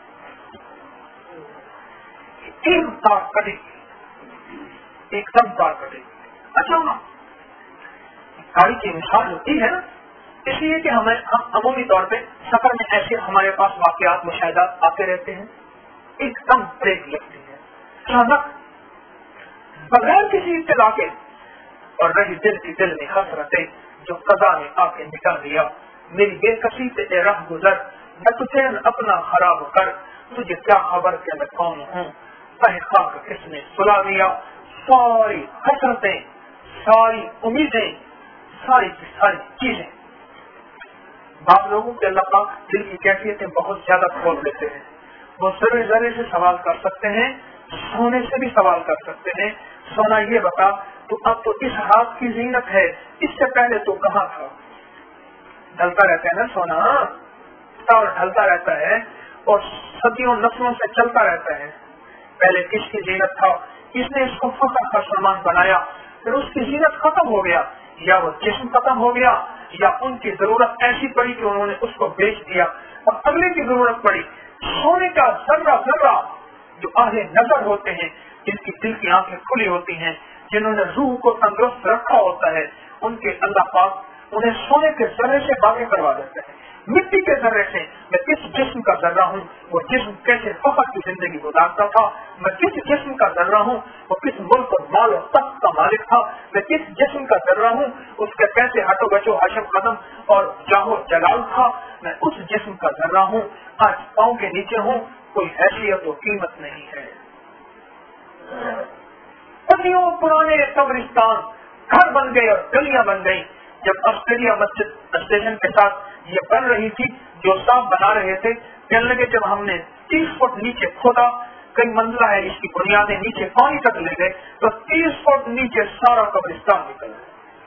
ایک تار کٹے گی, ایک دم تار کٹے گی. اچھا گاڑی کی مثال ہوتی ہے نا, اس لیے کہ ہم عمومی طور پہ سفر میں ایسے ہمارے پاس واقعات مشاہدات آتے رہتے ہیں. ایک دم بریک لگتی ہے اچانک بغیر کسی اطلاع کے, اور رہی دل کی دل میں حسرتیں جو قضا نے آ کے نکال دیا. میری بے کسی سے اے راہ گزر, میں تجھے اپنا خراب کر, تجھے کیا خبر کہ میں کون ہوں, خاک کس نے سلا دیا. ساری حسرتیں, ساری امیدیں, ساری کی ساری چیزیں. بعض لوگوں کے اللہ پاک دل کی کیفیتیں بہت زیادہ کھول دیتے ہیں. وہ ذرے ذرے سے سوال کر سکتے ہیں, سونے سے بھی سوال کر سکتے ہیں. سونا یہ بتا تو اب تو اس ہاتھ کی زینت ہے, اس سے پہلے تو کہاں تھا؟ ڈھلتا رہتا ہے نا سونا, اور ڈھلتا رہتا ہے اور صدیوں نسلوں سے چلتا رہتا ہے. پہلے کس کی زینت تھا, اس نے اس کو فخر کا سامان بنایا, پھر اس کی زینت ختم ہو گیا, یا وہ جسم ختم ہو گیا, یا ان کی ضرورت ایسی پڑی کہ انہوں نے اس کو بیچ دیا, اب اگلے کی ضرورت پڑی. سونے کا ذرہ ذرہ جو اہل نظر ہوتے ہیں, جن کی دل کی آنکھیں کھلی ہوتی ہیں, جنہوں نے روح کو تندرست رکھا ہوتا ہے, ان کے اللہ پاک انہیں سونے کے ذرے سے باغیں کروا دیتے ہیں. مٹی کے ذرے سے میں کس جسم کا ذرہ ہوں, وہ جسم کیسے فخر کی زندگی گزارتا تھا. میں کس جسم کا ذرہ ہوں, وہ کس ملک اور مال اور تخت کا مالک تھا. میں کس جسم کا ذرہ ہوں, اس کا کیسے ہٹو بچو حشم قدم اور جاہو جلال تھا. میں اس جسم کا ذرہ ہوں, آج پاؤں کے نیچے ہوں, کوئی حیثیت و قیمت نہیں ہے. صدیوں پرانے قبرستان گھر بن گئے اور گلیاں بن گئی. جب آسٹریلیا مسجد اسٹیشن کے ساتھ یہ بن رہی تھی, جو صاحب بنا رہے تھے کہنے لگے جب ہم نے 30 فٹ نیچے کھودا, کئی منزلہ ہے, اس کی بنیادیں نیچے پانی تک لے گئے, تو 30 فٹ نیچے سارا قبرستان نکل گیا.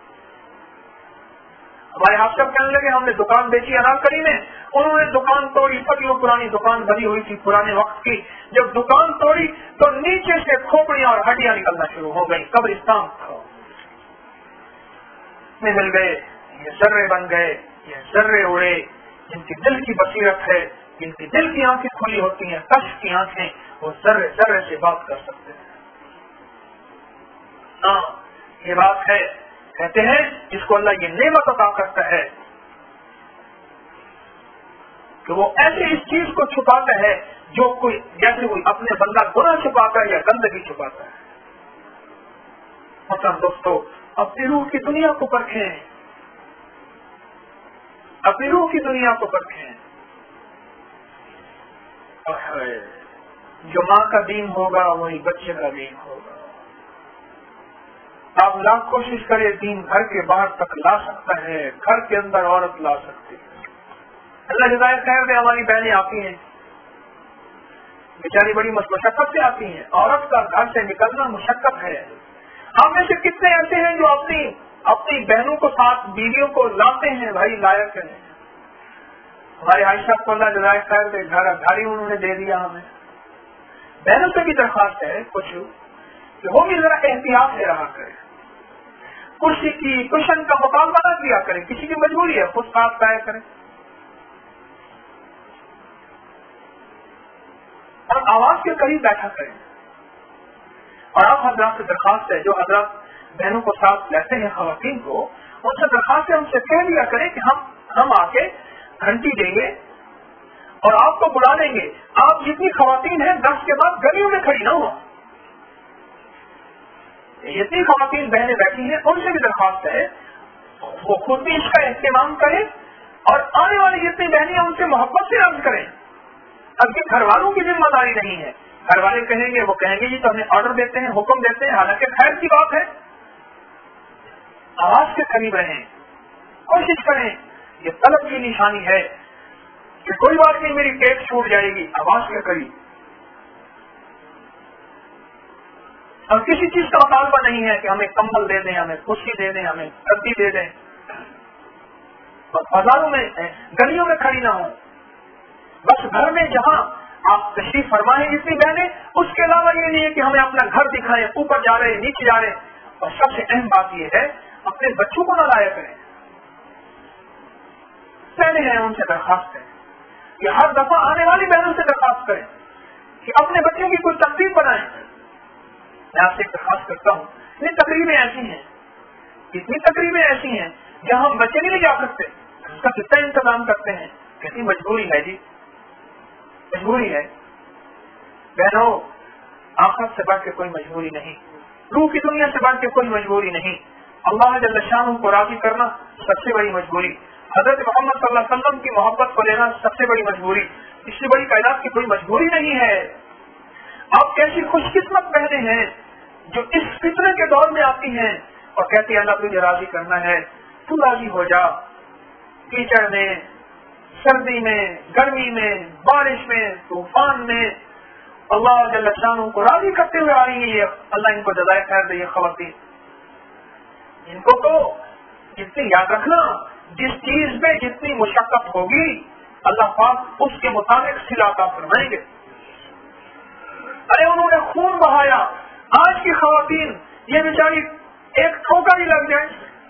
ہمارے ہاتھ صاحب کہنے لگے ہم نے دکان بیچی انارکلی میں, انہوں نے دکان توڑی, صدیوں پرانی دکان بھری ہوئی تھی پرانے وقت کی. جب دکان توڑی تو نیچے سے کھوپڑیاں اور ہڈیاں نکلنا شروع ہو گئی. قبرستان میں مل گئے, یہ ذرے بن گئے, یہ ذرے اڑے, جن کی دل کی بصیرت ہے، جن کی دل کی آنکھیں کھلی ہوتی ہیں، کشف کی آنکھیں، وہ ذرے ذرے سے بات کر سکتے ہیں. ہاں یہ بات ہے. کہتے ہیں جس کو اللہ یہ نعمت عطا کرتا ہے کہ وہ ایسے اس چیز کو چھپاتا ہے جو کوئی جیسے کوئی اپنے بندہ گناہ چھپاتا ہے یا گندگی چھپاتا ہے. مثلا دوستو اپنی روح کی دنیا کو پرکھیں، اپنی روح کی دنیا کو پرکھیں. جو ماں کا دین ہوگا وہی بچے کا دین ہوگا. آپ لاکھ کوشش کرے دین گھر کے باہر تک لا سکتا ہے، گھر کے اندر عورت لا سکتی ہے. اللہ ہدایت خیر دے. ہماری بہنیں آتی ہیں بیچاری بڑی مشقت سے آتی ہیں. عورت کا گھر سے نکلنا مشقت ہے. ہم میں سے کتنے ایسے ہیں جو اپنی بہنوں کو ساتھ بیویوں کو لاتے ہیں؟ بھائی لائق ہے. ہماری عائشہ کو اللہ جزائے خیر دے گھر ہی انہوں نے دے دیا. ہمیں بہنوں سے بھی درخواست ہے کچھ کہ وہ بھی ذرا احتیاط سے رہا کرے. کرسی کی کشن کا مقابلہ نہ کیا کرے. کسی کی مجبوری ہے خود ساتھ طے کرے. اور آواز کے قریب بیٹھا کریں. اور آپ حضرات سے درخواست ہے جو حضرات بہنوں کو ساتھ لیتے ہیں خواتین کو، ان سے درخواست ہے ان سے کہہ دیا کریں کہ ہم آ کے گھنٹی دیں گے اور آپ کو بلا لیں گے. آپ جتنی خواتین ہیں 10 کے بعد گلیوں میں کھڑی نہ ہو. جتنی خواتین بہنیں بیٹھی ہیں ان سے بھی درخواست ہے وہ خود بھی اس کا اہتمام کریں اور آنے والی جتنی بہنیں ہیں ان سے محبت سے عرض کریں. اب یہ گھر والوں کی ذمہ داری نہیں ہے. گھر والے کہیں گے، وہ کہیں گے جی تو ہمیں آرڈر دیتے ہیں، حکم دیتے ہیں. حالانکہ خیر کی بات ہے. آواز کے قریب رہیں، کوشش کریں. یہ طلب کی نشانی ہے کہ کوئی بات نہیں میری ٹیپ چھوٹ جائے گی. آواز کے قریب. اور کسی چیز کا مطالبہ نہیں ہے کہ ہمیں کمبل دے دیں، ہمیں کرسی دے دیں، ہمیں گدی دے دیں. بازاروں میں گلیوں میں کھڑی نہ ہوں. بس گھر میں جہاں آپ تشریف فرمائیں جتنی بہنیں، اس کے علاوہ یہ نہیں ہے کہ ہمیں اپنا گھر دکھائیں، اوپر جا رہے نیچے جا رہے. اور سب سے اہم بات یہ ہے اپنے بچوں کو نہ لایا کریں. پہلے ہیں ان سے درخواست ہے کہ ہر دفعہ آنے والی بہنوں سے درخواست کریں کہ اپنے بچوں کی کوئی تقریب بنائیں. میں آپ سے درخواست کرتا ہوں، اتنی تقریبیں ایسی ہیں، اتنی تقریبیں ایسی ہیں جہاں ہم بچے نہیں جا سکتے. اس کا کتنا انتظام کرتے ہیں. کتنی مجبوری ہے جی، مجبوری ہے. بہنوں آخرت سے بڑھ کے کوئی مجبوری نہیں، روح کی دنیا سے بڑھ کے کوئی مجبوری نہیں. اللہ جل شانہ کو راضی کرنا سب سے بڑی مجبوری. حضرت محمد صلی اللہ علیہ وسلم کی محبت کو لینا سب سے بڑی مجبوری. اس سے بڑی کائنات کی کوئی مجبوری نہیں ہے. آپ کیسی خوش قسمت بہنیں ہیں جو اس فتنے کے دور میں آتی ہیں اور کہتی ہیں اللہ تجھے راضی کرنا ہے، تو راضی ہو جا. کیچڑ میں، سردی میں، گرمی میں، بارش میں، طوفان میں اللہ جل شانہ کو راضی کرتے ہوئے آ رہی ہیں. اللہ ان کو جزائے خیر دے. یہ خواتین ان کو تو جتنی یاد رکھنا، جس چیز میں جتنی مشقت ہوگی اللہ پاک اس کے مطابق صلہ عطا فرمائیں گے. ارے انہوں نے خون بہایا. آج کی خواتین یہ بیچاری ایک ٹھوکا ہی لگ جائے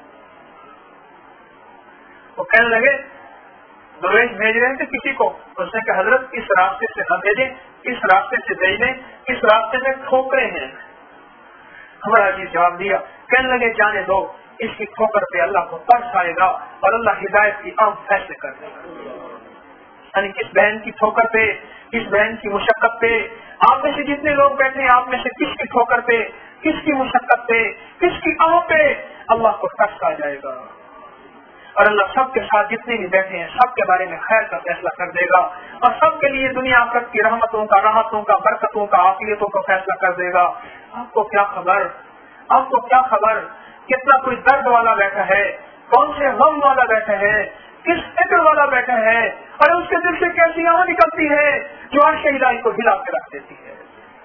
وہ کہنے لگے، درویش بھیج رہے تھے کسی کو، اس نے کہا حضرت اس راستے سے نہ بھیجیں، اس راستے سے بھیج دیں، اس راستے میں ٹھوکرے ہیں. ہمارا جی جواب دیا. کہنے لگے جانے دو، اس کی ٹھوکر پہ اللہ کو ترس آئے گا اور اللہ ہدایت کی عام فیصلے کر دے گا. یعنی کس بہن کی ٹھوکر پہ، کس بہن کی مشقت پہ، آپ میں سے جتنے لوگ بیٹھے ہیں آپ میں سے کس کی ٹھوکر پہ، کس کی مشقت پہ، کس کی آہ پہ اللہ کو ترس آ جائے گا. اور اللہ سب کے ساتھ جتنے بھی بیٹھے ہیں سب کے بارے میں خیر کا فیصلہ کر دے گا اور سب کے لیے دنیا آخرت کی رحمتوں کا، راحتوں کا، برکتوں کا، عافیتوں کا فیصلہ کر دے گا. آپ کو کیا خبر، آپ کو کیا خبر کتنا کوئی درد والا بیٹھا ہے، کون سے غم والا بیٹھا ہے، کس فکر والا بیٹھا ہے، اور اس کے دل سے کیسی آواز نکلتی ہے جو عرش الہی کو ہلا کے رکھ دیتی ہے،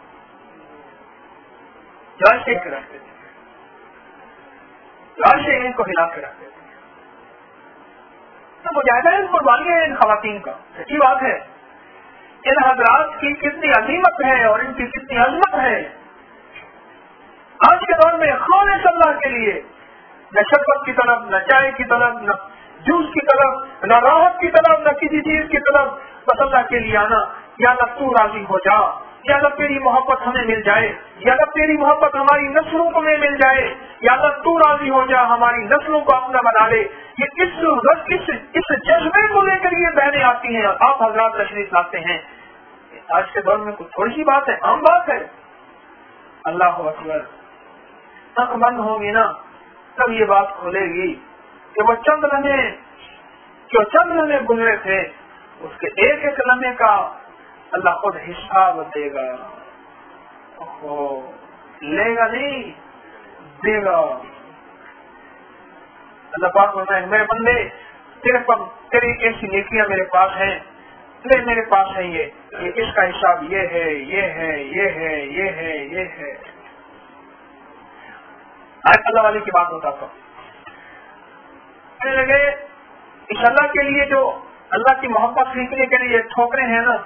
جو عرش الہی کو رکھ دیتی ہے، جو عرش الہی کو ہلا کے رکھ دیتی ہے. تو مجاہدہ ان قربانی ہے ان خواتین کا. سچی بات ہے. ان حضرات کی کتنی عظیمت ہے اور ان کی کتنی عظمت ہے. آج کے دور میں خالص اللہ کے لیے نہ شربت کی طلب، نہ چائے کی طلب، جوس کی طرف, نہ راحت کی طرف, نہ کسی چیز کی طرف, بس اللہ کے لیے آنا. یا اللہ تو راضی ہو جا, یا اللہ تیری محبت ہمیں مل جائے, یا اللہ تیری محبت ہماری نسلوں کو مل جائے, یا اللہ تو راضی ہو جا, ہماری نسلوں کو اپنا بنا لے. یہ اس جذبے کو لے کر یہ بہنیں آتی ہیں اور آپ حضرات تشریف لاتے ہیں. آج کے دور میں کچھ تھوڑی سی بات ہے, عام بات ہے. اللہ اکبر. آنکھ بند ہوگی نا تب یہ بات کھولے گی کہ وہ چند لمحے گزرے تھے, اس کے ایک ایک لمحے کا اللہ خود حساب دے گا. لے گا نہیں, دے گا. اللہ پاک فرمائے میرے بندے تیری ایسی نیکیاں میرے پاس ہیں, میرے پاس ہے یہ اس کا حساب یہ ہے, یہ ہے, یہ ہے, یہ ہے, یہ ہے. آج اللہ والے کی بات بتاتا ہوں. لگے اس اللہ کے لیے جو اللہ کی محبت سیکھنے کے لیے ٹھوکرے ہیں نا,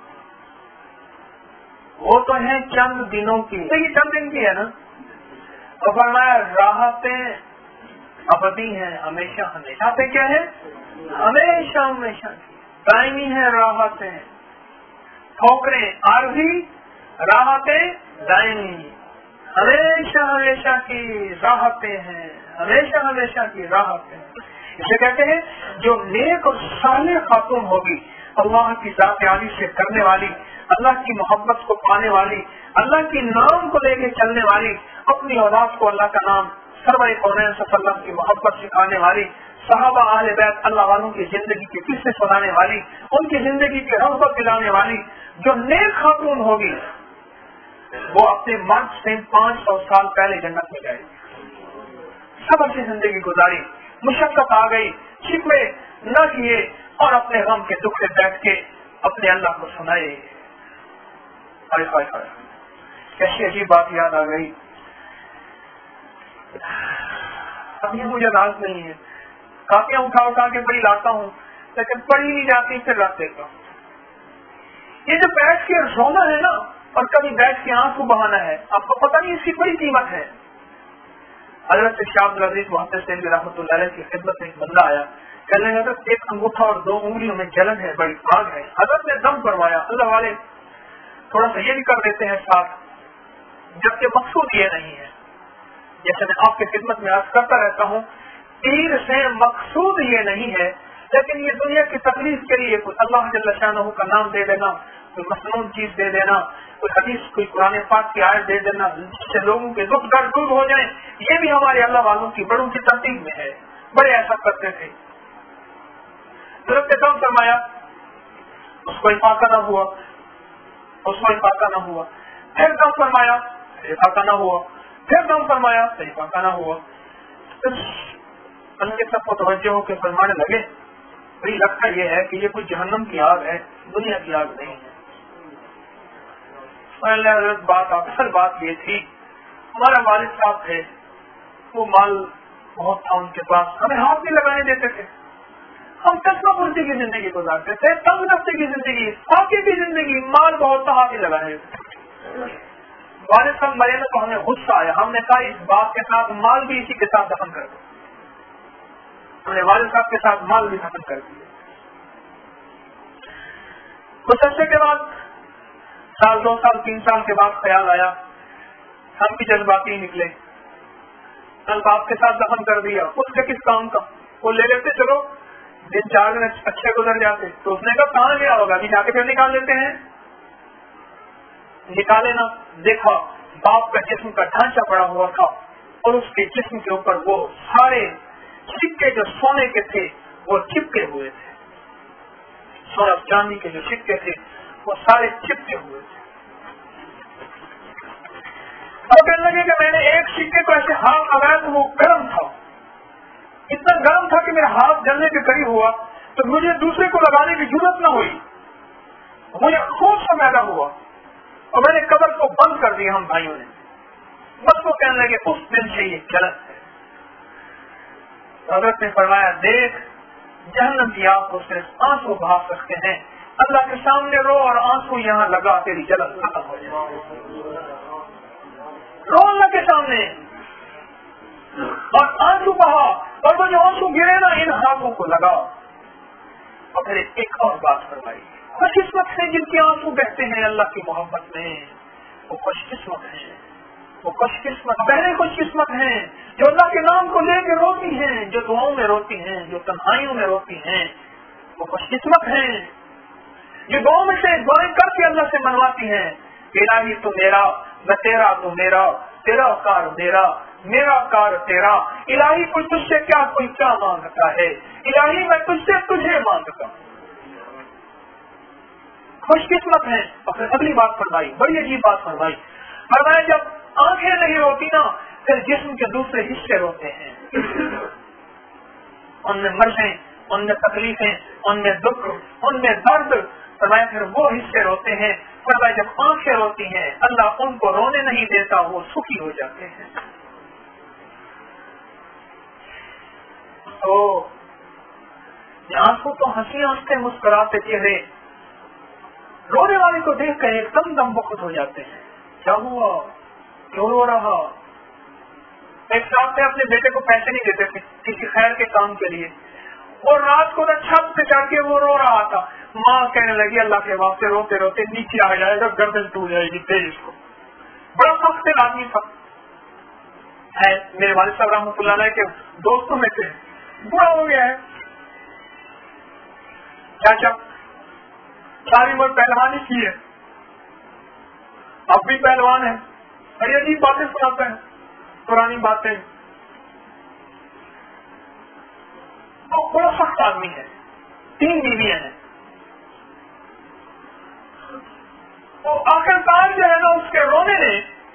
وہ تو ہیں چند دنوں کی, یہ چند دن کی ہے نا. اور فرمایا راحتیں ابدی ہیں, ہمیشہ ہمیشہ پہ کیا ہے, ہمیشہ ہمیشہ کی دائمی ہیں راحتیں. ٹھوکریں عارضی, راحتیں دائمی. ہمیشہ ہمیشہ کی راحتیں ہیں, ہمیشہ ہمیشہ کی راحتیں. اسے کہتے ہیں جو نیک اور صالح خاتون ہوگی, اللہ کی ذات عالی سے کرنے والی, اللہ کی محبت کو پانے والی, اللہ کی نام کو لے کے چلنے والی, اپنی اولاد کو اللہ کا نام سرور کونین صلی اللہ علیہ وسلم کی محبت سکھانے والی, صحابہ اہل بیت اللہ والوں کی زندگی کے قصے سنانے والی, ان کی زندگی کی رغبت دلانے والی جو نیک خاتون ہوگی, وہ اپنے مرد سے 500 سال پہلے جنت میں جائے گی. صبر سے زندگی گزاری, مشقت آ گئی, شکوے نہ کیے, اور اپنے غم کے دکھ سے بیٹھ کے اپنے اللہ کو سنائے. کیسی عجیب بات یاد آ گئی. اب یہ مجھے راز نہیں ہے, کاپیاں اٹھا کے پڑھی لاتا ہوں, لیکن پڑھی نہیں جاتی, پھر رکھ دیتا ہوں. یہ جو بیٹھ کے رونا ہے نا, اور کبھی بیٹھ کے آنکھ کو بہانا ہے, آپ کو پتہ نہیں اس کی بڑی قیمت ہے. حضرت شاہ عبدالعزیز محمد سین رحمۃ اللہ علیہ کی خدمت میں ایک بندہ آیا, کہنے لگا ایک انگوٹھا اور 2 انگلیوں میں جلن ہے, بڑی آگ ہے. حضرت نے دم فرمایا. اللہ والے تھوڑا سا یہ بھی کر دیتے ہیں ساتھ, جبکہ مقصود یہ نہیں ہے. جیسے میں آپ کی خدمت میں عرض کرتا رہتا ہوں, تیر سے مقصود یہ نہیں ہے, لیکن یہ دنیا کی تکلیف کے لیے کوئی اللہ جل شانہ کا نام دے دینا, کوئی مصنون چیز دے دینا, کوئی حدیث, کوئی قرآن پاک کی آیت دے دینا, جس سے لوگوں کے دکھ درد دور ہو جائیں, یہ بھی ہمارے اللہ والوں کی بڑوں کی ترتیب میں ہے. بڑے ایسا کرتے تھے. حضرت نے دم فرمایا, اس کو افاقہ نہ ہوا, اس کو افاقہ نہ ہوا. پھر دم فرمایا, افاقہ نہ ہوا. پھر دم فرمایا, افاقہ نہ ہوا. پھر ان کے سب کو توجہ ہو کے فرمانے لگے, بھائی لگتا یہ ہے کہ یہ کوئی جہنم کی آگ ہے, دنیا کی آگ نہیں ہے. اصل بات یہ تھی, ہمارا والد صاحب تھے, وہ مال بہت تھا ان کے پاس, ہمیں ہاتھ نہیں لگانے دیتے تھے. ہم چشمہ پرسی کی زندگی گزارتے تھے, تنگ رستے کی زندگی, فاقے کی زندگی, مال بہت تھا, ہاتھ نہیں لگانے دیتے تھے. والد صاحب مرے نا تو ہمیں غصہ آیا. ہم نے کہا اس بات کے ساتھ مال بھی اسی کے ساتھ دفن کر دو. ہم نے والد صاحب کے ساتھ مال بھی دفن کر دیا. کچھ عرصے کے بعد, 1 2 سال 3 سال کے بعد خیال آیا, ہم بھی جذباتی نکلے, کل باپ کے ساتھ دفن کر دیا. اس کے کس کام کا, وہ لے لیتے, چلو 4 دن اچھے گزر جاتے. تو اس نے کہا کہاں گیا ہوگا, ابھی جا کے پھر نکال لیتے ہیں. نکالے نا, دیکھا باپ کا جسم کا ڈھانچہ پڑا ہوا تھا, اور اس کے جسم کے اوپر وہ سارے سکے جو سونے کے تھے وہ چپکے ہوئے تھے. سونا چاندی کے جو سکے تھے وہ سارے چپکے ہوئے تھے. اور کہنے لگے کہ میں نے ایک سکے کو ایسے ہاتھ لگایا تو وہ گرم تھا, اتنا گرم تھا کہ میرا ہاتھ جلنے کے قریب ہوا, تو مجھے دوسرے کو لگانے کی ضرورت نہ ہوئی. مجھے خوف سا پیدا ہوا, اور میں نے قبر کو بند کر دیا. ہم بھائیوں نے بس وہ کہنے لگے اس دن سے یہ غلط ہے. حضرت نے فرمایا, دیکھ جہنم کی آگ کو صرف آنسو بہا سکتے ہیں, اللہ کے سامنے رو اور آنسو یہاں لگا, تیری جلن ختم ہو جائے. رو اللہ کے سامنے اور آنسو بہا, اور اور وہ جو آنسو گرے نا ان ہاتھوں کو لگا. اور پھر ایک اور بات فرمائی, خوش قسمت ہے جن کے آنسو بہتے ہیں اللہ کی محبت میں, وہ خوش قسمت ہیں, وہ خوش قسمت پہلے خوش قسمت ہیں جو اللہ کے نام کو لے کے روتی ہیں, جو دعاؤں میں روتی ہیں, جو تنہائیوں میں روتی ہیں. وہ خوش قسمت ہیں جو دعاؤں میں سے دعائیں کر کے اللہ سے منواتی ہیں, الہی تو میرا, میں تیرا تو میرا, تیرا کار میرا, میرا کار تیرا. الہی کوئی تجھ سے کیا, کوئی کیا مانگتا ہے, الہی میں تجھ سے تجھے مانگتا ہوں. خوش قسمت ہیں. اور پھر اگلی بات فرمائی, بڑی عجیب بات فرمائی, فرمایا جب آنکھیں نہیں روتی نا پھر جسم کے دوسرے حصے روتے ہیں. ان میں مرضیں, ان میں تکلیفیں, ان میں دکھ, ان میں درد. فرمایا پھر وہ حصے روتے ہیں. فرمایا جب آنکھیں روتی ہیں اللہ ان کو رونے نہیں دیتا, وہ سکھی ہو جاتے ہیں. تو آنکھوں تو ہنسی ہنستے مسکراتے چہرے رونے والے کو دیکھ کر ایک دم دم بخود ہو جاتے ہیں. کیا ہوا, کیوں رو رہا؟ ایک صاحب سے اپنے بیٹے کو پیسے نہیں دیتے تھے کسی خیر کے کام کے لیے, اور رات کو چھت پہ چڑھ کے وہ رو رہا تھا. ماں کہنے لگی اللہ کے واسطے روتے روتے نیچے آ جائے گا, گردن ٹوٹ جائے گی, تیز اس کو. بڑا سخت آدمی تھا, میرے والد صاحب رحمۃ اللہ علیہ کے دوستوں میں تھے. بڑا ہو گیا ہے, چاچا ساری عمر پہلوانی کی ہے, اب بھی پہلوان ہے, بڑی عجیب باتیں سناتے ہیں, پرانی باتیں. بڑا سخت آدمی ہے, 3 بیویاں ہیں. وہ آخرکار جو ہے نا اس کے رونے نے,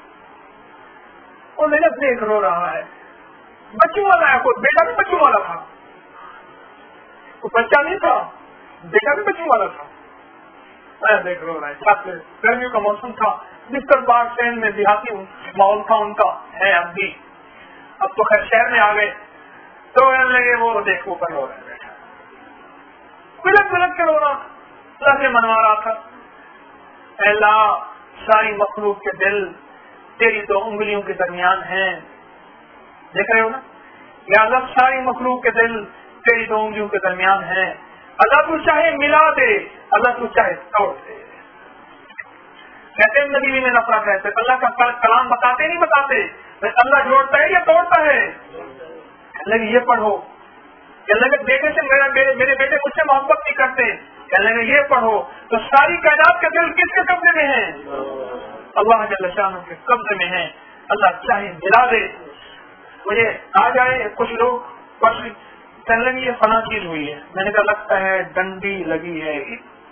وہ میرے دیکھ رو رہا ہے. بچوں والا ہے, کوئی بیٹا بھی بچوں والا تھا, کوئی بچہ نہیں تھا, بیٹا بھی بچوں والا تھا. میں دیکھ رو رہا ہے. گرمیوں کا موسم تھا, بستر پار شہر میں دیہاتی ماحول تھا ان کا, ہے اب بھی. اب تو خیر شہر میں آ گئے تو لگے وہ دیکھو پر رو رہے بیٹھا بلک بلک کے رو رہا, اللہ سے منوا رہا تھا. اللہ ساری مخلوق کے دل تیری 2 انگلیوں کے درمیان ہیں, دیکھ رہے ہو نا, یا اللہ ساری مخلوق کے دل تیری 2 انگلیوں کے درمیان ہیں. اللہ تو چاہے ملا دے, اللہ تو چاہے توڑ دے. کہتے ہیں نبی میں نفرت ہے, اللہ کا کلام بتاتے نہیں بتاتے, اللہ جوڑتا ہے یا توڑتا ہے. لیکن یہ پڑھو, بیٹے سے میرے بیٹے مجھ سے محبت نہیں کرتے, کہنے یہ پڑھو تو ساری کائنات کے دل کس کے قبضے میں ہیں؟ اللہ جل شانہ کے قبضے میں ہیں. اللہ چاہے ملا دے. مجھے آ جائے کچھ لوگ کہنے لگے یہ فلاں چیز ہوئی ہے, میں نے کہا لگتا ہے ڈنڈی لگی ہے,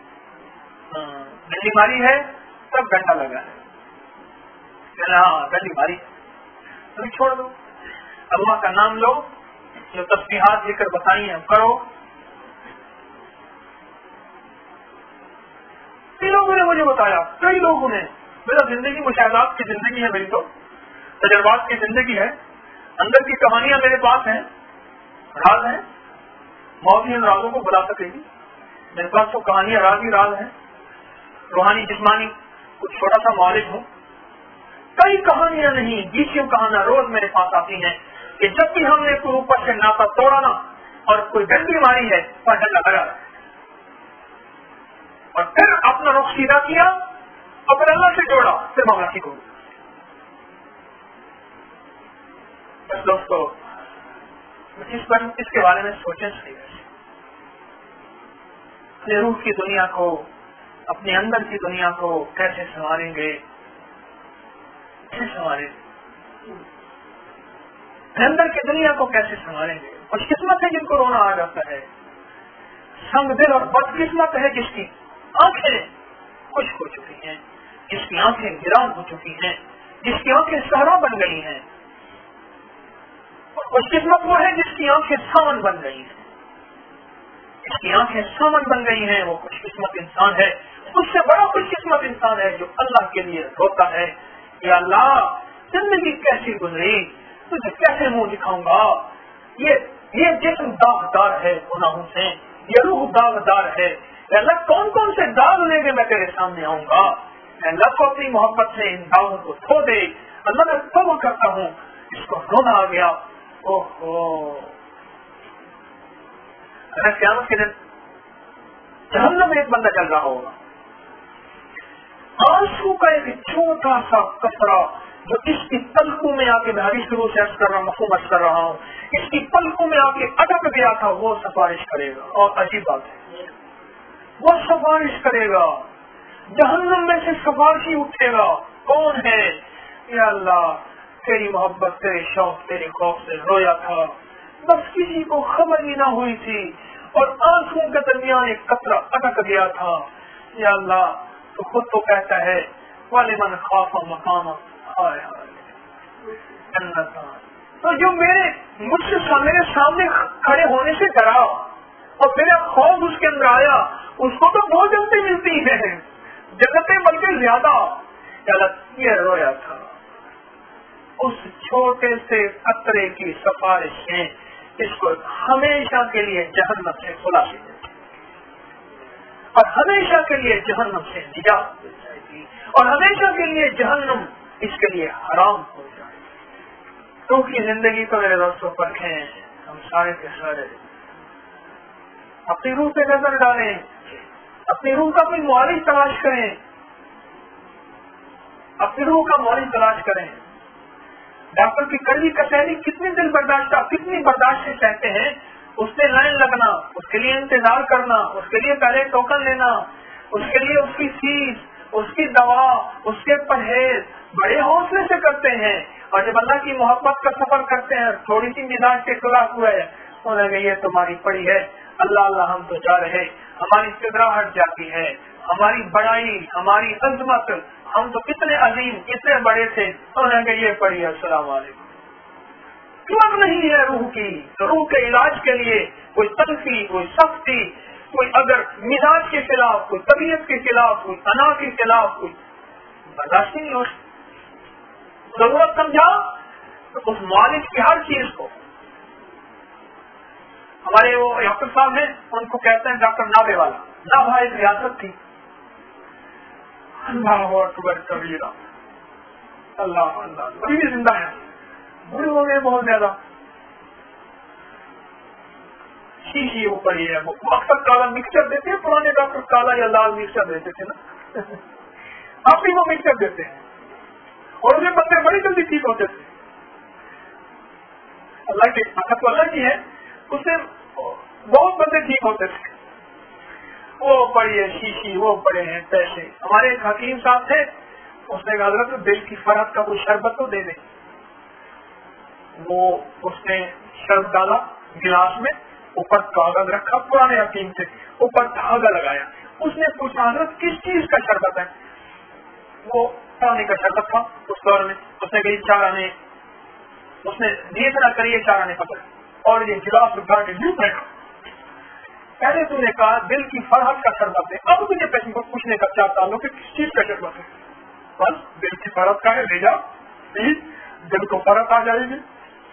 ڈنڈی ماری ہے, تب ڈنڈا لگا ہے. ہاں ڈنڈی ماری, تم چھوڑ دو, اللہ کا نام لو, جو تسبیحات ذکر بتائی ہیں کرو. کئی لوگوں نے مجھے بتایا, کئی لوگوں نے, میرا زندگی مشاہدات کی زندگی ہے, میری تو تجربات کی زندگی ہے, اندر کی کہانیاں میرے پاس ہیں, راز ہیں, موت ہی ان رازوں کو بلا سکے گی. میرے پاس تو کہانیاں راز ہی راز ہیں, روحانی جسمانی کچھ چھوٹا سا معالج ہوں. کئی کہانیاں نہیں, 20 کہانیاں روز میرے پاس آتی ہیں کہ جب بھی ہم نے کوئی اوپر سے ناتا توڑا نا اور کوئی ڈنڈی ماری ہے اور ڈنڈا لگا, اور پھر اپنا رخ سیدھا کیا اور پھر اللہ سے جوڑا, پھر معاملہ ٹھیک ہو. دوستو اس کے بارے میں سوچیں صحیح, اپنے روح کی دنیا کو, اپنے اندر کی دنیا کو کیسے سنواریں گے, اندر کی دنیا کو کیسے سنواریں گے. خوش قسمت ہے جن کو رونا آ جاتا ہے, سنگ دل اور بد قسمت ہے جس کی آنکھیں خوش ہو چکی ہیں, جس کی آنکھیں ویران ہو چکی ہیں, جس کی آنکھیں صحرا بن گئی ہیں. اور خوش قسمت وہ ہے جس کی آنکھیں سامن بن گئی ہیں, جس کی آنکھیں سامن بن گئی ہیں, وہ خوش قسمت انسان ہے. اس سے بڑا خوش قسمت انسان ہے جو اللہ کے لیے روتا ہے, یا اللہ زندگی کیسی گزری, تجھے کیسے منہ دکھاؤں گا, یہ جسم داغدار ہے گناہوں سے, یہ روح داغدار ہے, اللہ کون کون سے داغ لے کے میں تیرے سامنے آؤں گا. اللہ کو اپنی محبت سے ان داغوں کو دھو دے. اللہ میں توبہ کرتا ہوں, اس کو رونا آ گیا. اوہو قیامت کے دن جہنم میں ایک بندہ چل رہا ہوگا، آنسو کا ایک چھوٹا سا قطرہ جو اس کی پلکوں میں آ کے میں حدیث شروع سے کر رہا ہوں، مفہوم کر رہا ہوں، اس کی پلکوں میں آ کے اٹک گیا تھا، وہ سفارش کرے گا. اور عجیب بات ہے، وہ سفارش کرے گا، جہنم میں سے سفارشی اٹھے گا. کون ہے؟ یا اللہ تیری محبت، تیرے شوق، تیرے خوف سے رویا تھا، بس کسی کو خبر ہی نہ ہوئی تھی، اور آنکھوں کے درمیان ایک قطرہ اٹک گیا تھا. یا اللہ تو خود تو کہتا ہے وَلِمَنْ خَافَ مَقَامَ جنت. تو جو مجھ سے میرے سامنے کھڑے ہونے سے ڈرا اور میرا خوف اس کے اندر آیا، اس کو تو بہت جنتیں ملتی ہیں، جنتیں بلکہ زیادہ. یہ رویا تھا، اس چھوٹے سے قطرے کی سفارشیں اس کو ہمیشہ کے لیے جہنم سے خلاصی دیتی اور ہمیشہ کے لیے جہنم سے نجات مل جائے گی، اور ہمیشہ کے لیے جہنم اس کے لیے حرام ہو جائے گی. تو کی زندگی کو میرے دوستوں پرکھیں، ہم سارے کے سارے اپنی روح پہ نظر ڈالیں، اپنی روح کا کوئی معالج تلاش کریں، اپنی روح کا معالج تلاش کریں. ڈاکٹر کی کڑوی کچہری کتنی دن کتنی برداشت سے کہتے ہیں، اس سے لائن لگنا، اس کے لیے انتظار کرنا، اس کے لیے پہلے ٹوکن لینا، اس کے لیے اس کی فیس، اس کی دوا، اس کے پرہیز بڑے حوصلے سے کرتے ہیں. اور جب اللہ کی محبت کا سفر کرتے ہیں، تھوڑی سی مزاج کے خلاف ہوئے انہوں نے یہ تمہاری پڑی ہے، اللہ اللہ ہم تو جا رہے، ہماری فکرہ ہٹ جاتی ہے، ہماری بڑائی، ہماری عظمت، ہم تو کتنے عظیم، کتنے بڑے تھے، انہوں نے یہ پڑھی ہے السلام علیکم. کیوں نہیں ہے روح کی؟ روح کے علاج کے لیے کوئی تلخی، کوئی سختی، کوئی اگر مزاج کے خلاف، کوئی طبیعت کے خلاف، کوئی تناؤ کے خلاف، کوئی برداشت نہیں ہو. ضرورت سمجھا تو اس معالج کی ہر چیز کو. ہمارے وہ ڈاکٹر صاحب ہیں، ان کو کہتے ہیں ڈاکٹر نابے والا. نابھا ایک ریاست تھی. اللہ اکبر کبیرہ، اللہ اللہ، ابھی بھی زندہ ہے، بڑے ہو گئے بہت زیادہ. شیشی اوپر ہی ہے، وہ اکثر کالا مکسچر دیتے ہیں، پرانے ڈاکٹر کالا یا لال مکسچر دیتے تھے نا، آپ بھی وہ مکسچر دیتے ہیں، اور اسے بندے بڑی جلدی ٹھیک ہوتے تھے. اللہ کی طاقت تو اللہ کی ہے، اس سے بہت بندے ٹھیک ہوتے تھے. وہ پڑی ہے شیشی، وہ پڑے ہیں پیسے. ہمارے ایک حکیم صاحب تھے، اس نے کہا حضرت دل کی فرحت کا کوئی شربت تو دے دیں. وہ اس نے شربت ڈالا گلاس میں، اوپر کاغذ رکھا، پرانے حکیم سے اوپر دھاگا لگایا. اس نے پوچھا حضرت کس چیز کا شربت ہے؟ وہ پانی کا شربت تھا اس دور میں. اس نے کہی 4 آنے. اس نے دیے طرح کریے 4 آنے پکڑ اور یہ گلاس اٹھا کے یوں پھینکا. پہلے تم نے کہا دل کی فرحت کا شربت ہے، اب تجھے پوچھنے کا کیا تعلق ہے کس چیز کا شربت ہے؟ بس دل کی فرحت کا ہے، لے جا پلیز، دل کو فرحت آ جائے گی.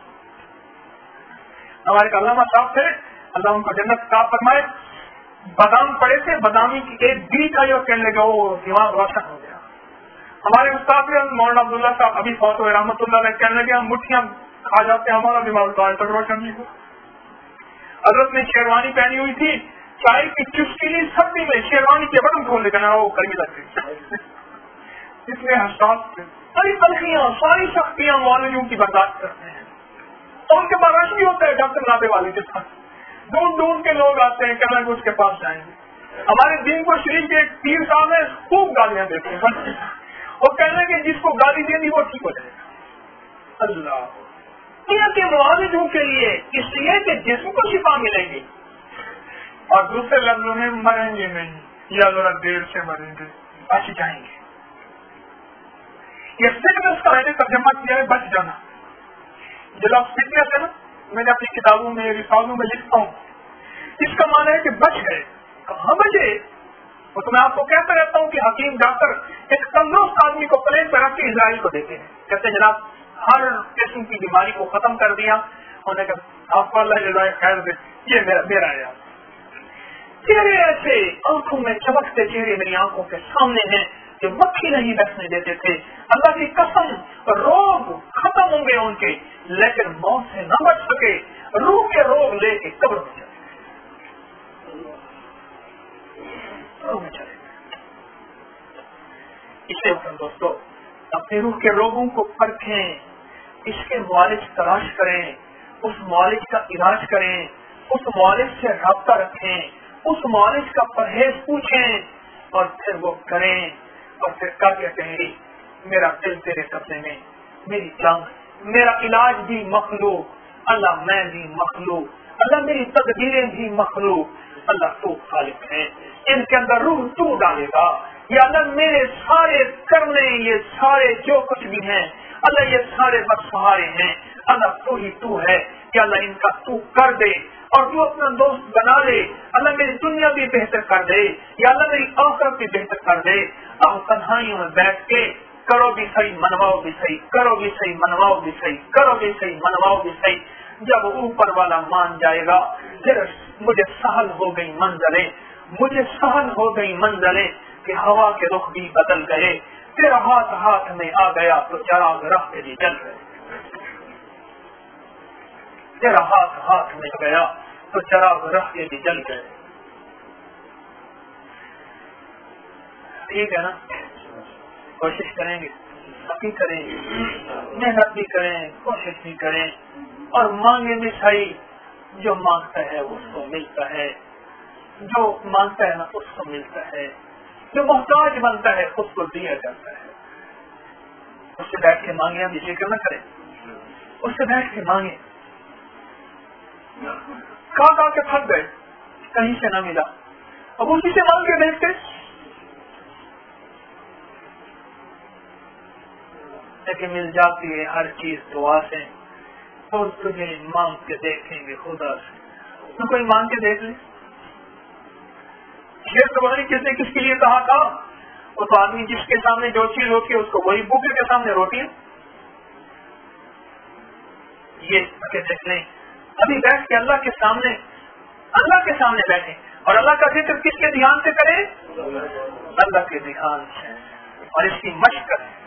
ہمارے علامہ صاحب تھے، اللہ ان کو جنت عطا فرمائے، بادام پڑے تھے، بادامی کی ایک بیج آئی اور کہنے لگا وہ دماغ روشن ہو گیا. ہمارے استاد مولانا عبداللہ صاحب ابھی فوت ہوئے رحمۃ اللہ علیہ، کہنے لگے ہم مٹھیاں کھا جاتے ہیں، ہمارا دماغ تو آج تک روشن نہیں ہوا. حضرت نے شیروانی پہنی ہوئی تھی، چائے کی چسکی لی، سردی میں شیروانی کے بٹن کھول لیتے وہ کڑی لگتی، اس لیے حساس تھے. ساری تلخیاں، ساری سختیاں معالجوں کی برداشت کرتے ہیں، اور ان کے پاس رش بھی ہوتا ہے ڈاکٹر نابے والے کے ساتھ. دور دور کے لوگ آتے ہیں، کہنا کہ اس کے پاس جائیں گے. ہمارے دین کو شریف کے ایک پیر صاحب ہیں، خوب گالیاں دیتے ہیں، اور کہنا کہ جس کو گالی دینی وہ ٹھیک ہو جائے گا. اللہ کے معالجوں کے لیے اس لیے کہ جسم کو شفا ملے گی، اور دوسرے لفظوں میں مریں گے نہیں، یا ذرا دیر سے مریں گے، بچ جائیں گے. یہ فٹنس کا میں نے ترجمہ کیا ہے بچ جانا. جو لفظ فٹنس ہے نا، میں نے اپنی کتابوں میں رسالوں میں لکھتا ہوں، اس کا معنی ہے کہ بچ گئے. کہاں بچے؟ وہ تو میں آپ کو کہتا رہتا ہوں کہ حکیم ڈاکٹر ایک تندرست آدمی کو پلیٹ پر رکھ کے اسرائیل کو دیتے ہیں، کہتے ہیں جناب ہر قسم کی بیماری کو ختم کر دیا. انہوں نے کہا آپ کو اللہ جزائے خیر دے، یہ میرا ہے. چہرے ایسے آنکھوں میں چمکتے چہرے میری آنکھوں کے سامنے ہیں کہ مکھی نہیں بیٹھنے دیتے تھے. اللہ کی قسم روگ ختم ہوں گے ان کے، لیکن موت سے نہ بچ سکے، روح کے روگ لے کے قبر میں چلے. اسے دوستوں اپنے روح کے روگوں کو پرکھیں، اس کے معالج تلاش کریں، اس معالج کا علاج کریں، اس معالج سے رابطہ رکھیں، اس معالج کا پرہیز پوچھیں اور پھر وہ کریں، اور پھر کیا کہتے ہیں، میرا دل تیرے قبضے میں، میری جان، میرا علاج بھی مخلوق، اللہ میں بھی مخلوق، اللہ میری تقدیریں بھی مخلوق، اللہ تو خالق ہے، ان کے اندر روح تو ڈالے گا، یا اللہ میرے سارے کرنے، یہ سارے جو کچھ بھی ہیں اللہ یہ سارے بس سہارے ہیں، اللہ تو ہی تو ہے کہ اللہ ان کا تو کر دے اور تو اپنا دوست بنا لے، اللہ میری دنیا بھی بہتر کر دے، یا اللہ میری آخرت بھی بہتر کر دے۔ اب تنہائیوں میں بیٹھ کے کرو بھی صحیح، منواؤ بھی صحیح، کرو بھی صحیح، منواؤ بھی صحیح، کرو بھی صحیح، منواؤ بھی صحیح۔ جب اوپر والا مان جائے گا پھر مجھے سہل ہو گئی منزلیں، مجھے سہل ہو گئی منزلیں کہ ہوا کے رخ بھی بدل گئے، تیرا ہاتھ ہاتھ میں آ گیا تو چراغ راہ پہ بھی جل گئے، تیرا ہاتھ ہاتھ میں گیا تو چراغ راہ پہ بھی جل گئے۔ ٹھیک ہے نا؟ کوشش کریں گے، ابھی کریں گے، محنت بھی کریں، کوشش بھی کریں، اور مانگے بھی صحیح، جو مانگتا ہے اس کو ملتا ہے، جو مانگتا ہے نا اس کو ملتا ہے، جو محتاج بنتا ہے اس کو دیا جاتا ہے۔ اس سے بیٹھ کے مانگے، ہم یہ فکر نہ کریں، اس سے بیٹھ کے مانگے۔ کہاں کے پھنس گئے، کہیں سے نہ ملا، اب اسی سے مانگ کے دیکھتے، لیکن مل جاتی ہے ہر چیز دعا سے، اور تجھے مانگ کے دیکھیں گے خدا سے، تو کوئی مانگ کے دیکھ لے۔ شیر تو بڑی کس نے کس کے لیے کہا تھا، وہ تو آدمی جس کے سامنے جو چیز ہوتی ہے اس کو وہی بھوکے کے سامنے روٹی ہے۔ یہ دیکھ لیں، ابھی بیٹھ کے اللہ کے سامنے بیٹھے، اور اللہ کا ذکر کس کے دھیان سے کریں، اللہ کے دھیان سے، اور اس کی مشق کریں۔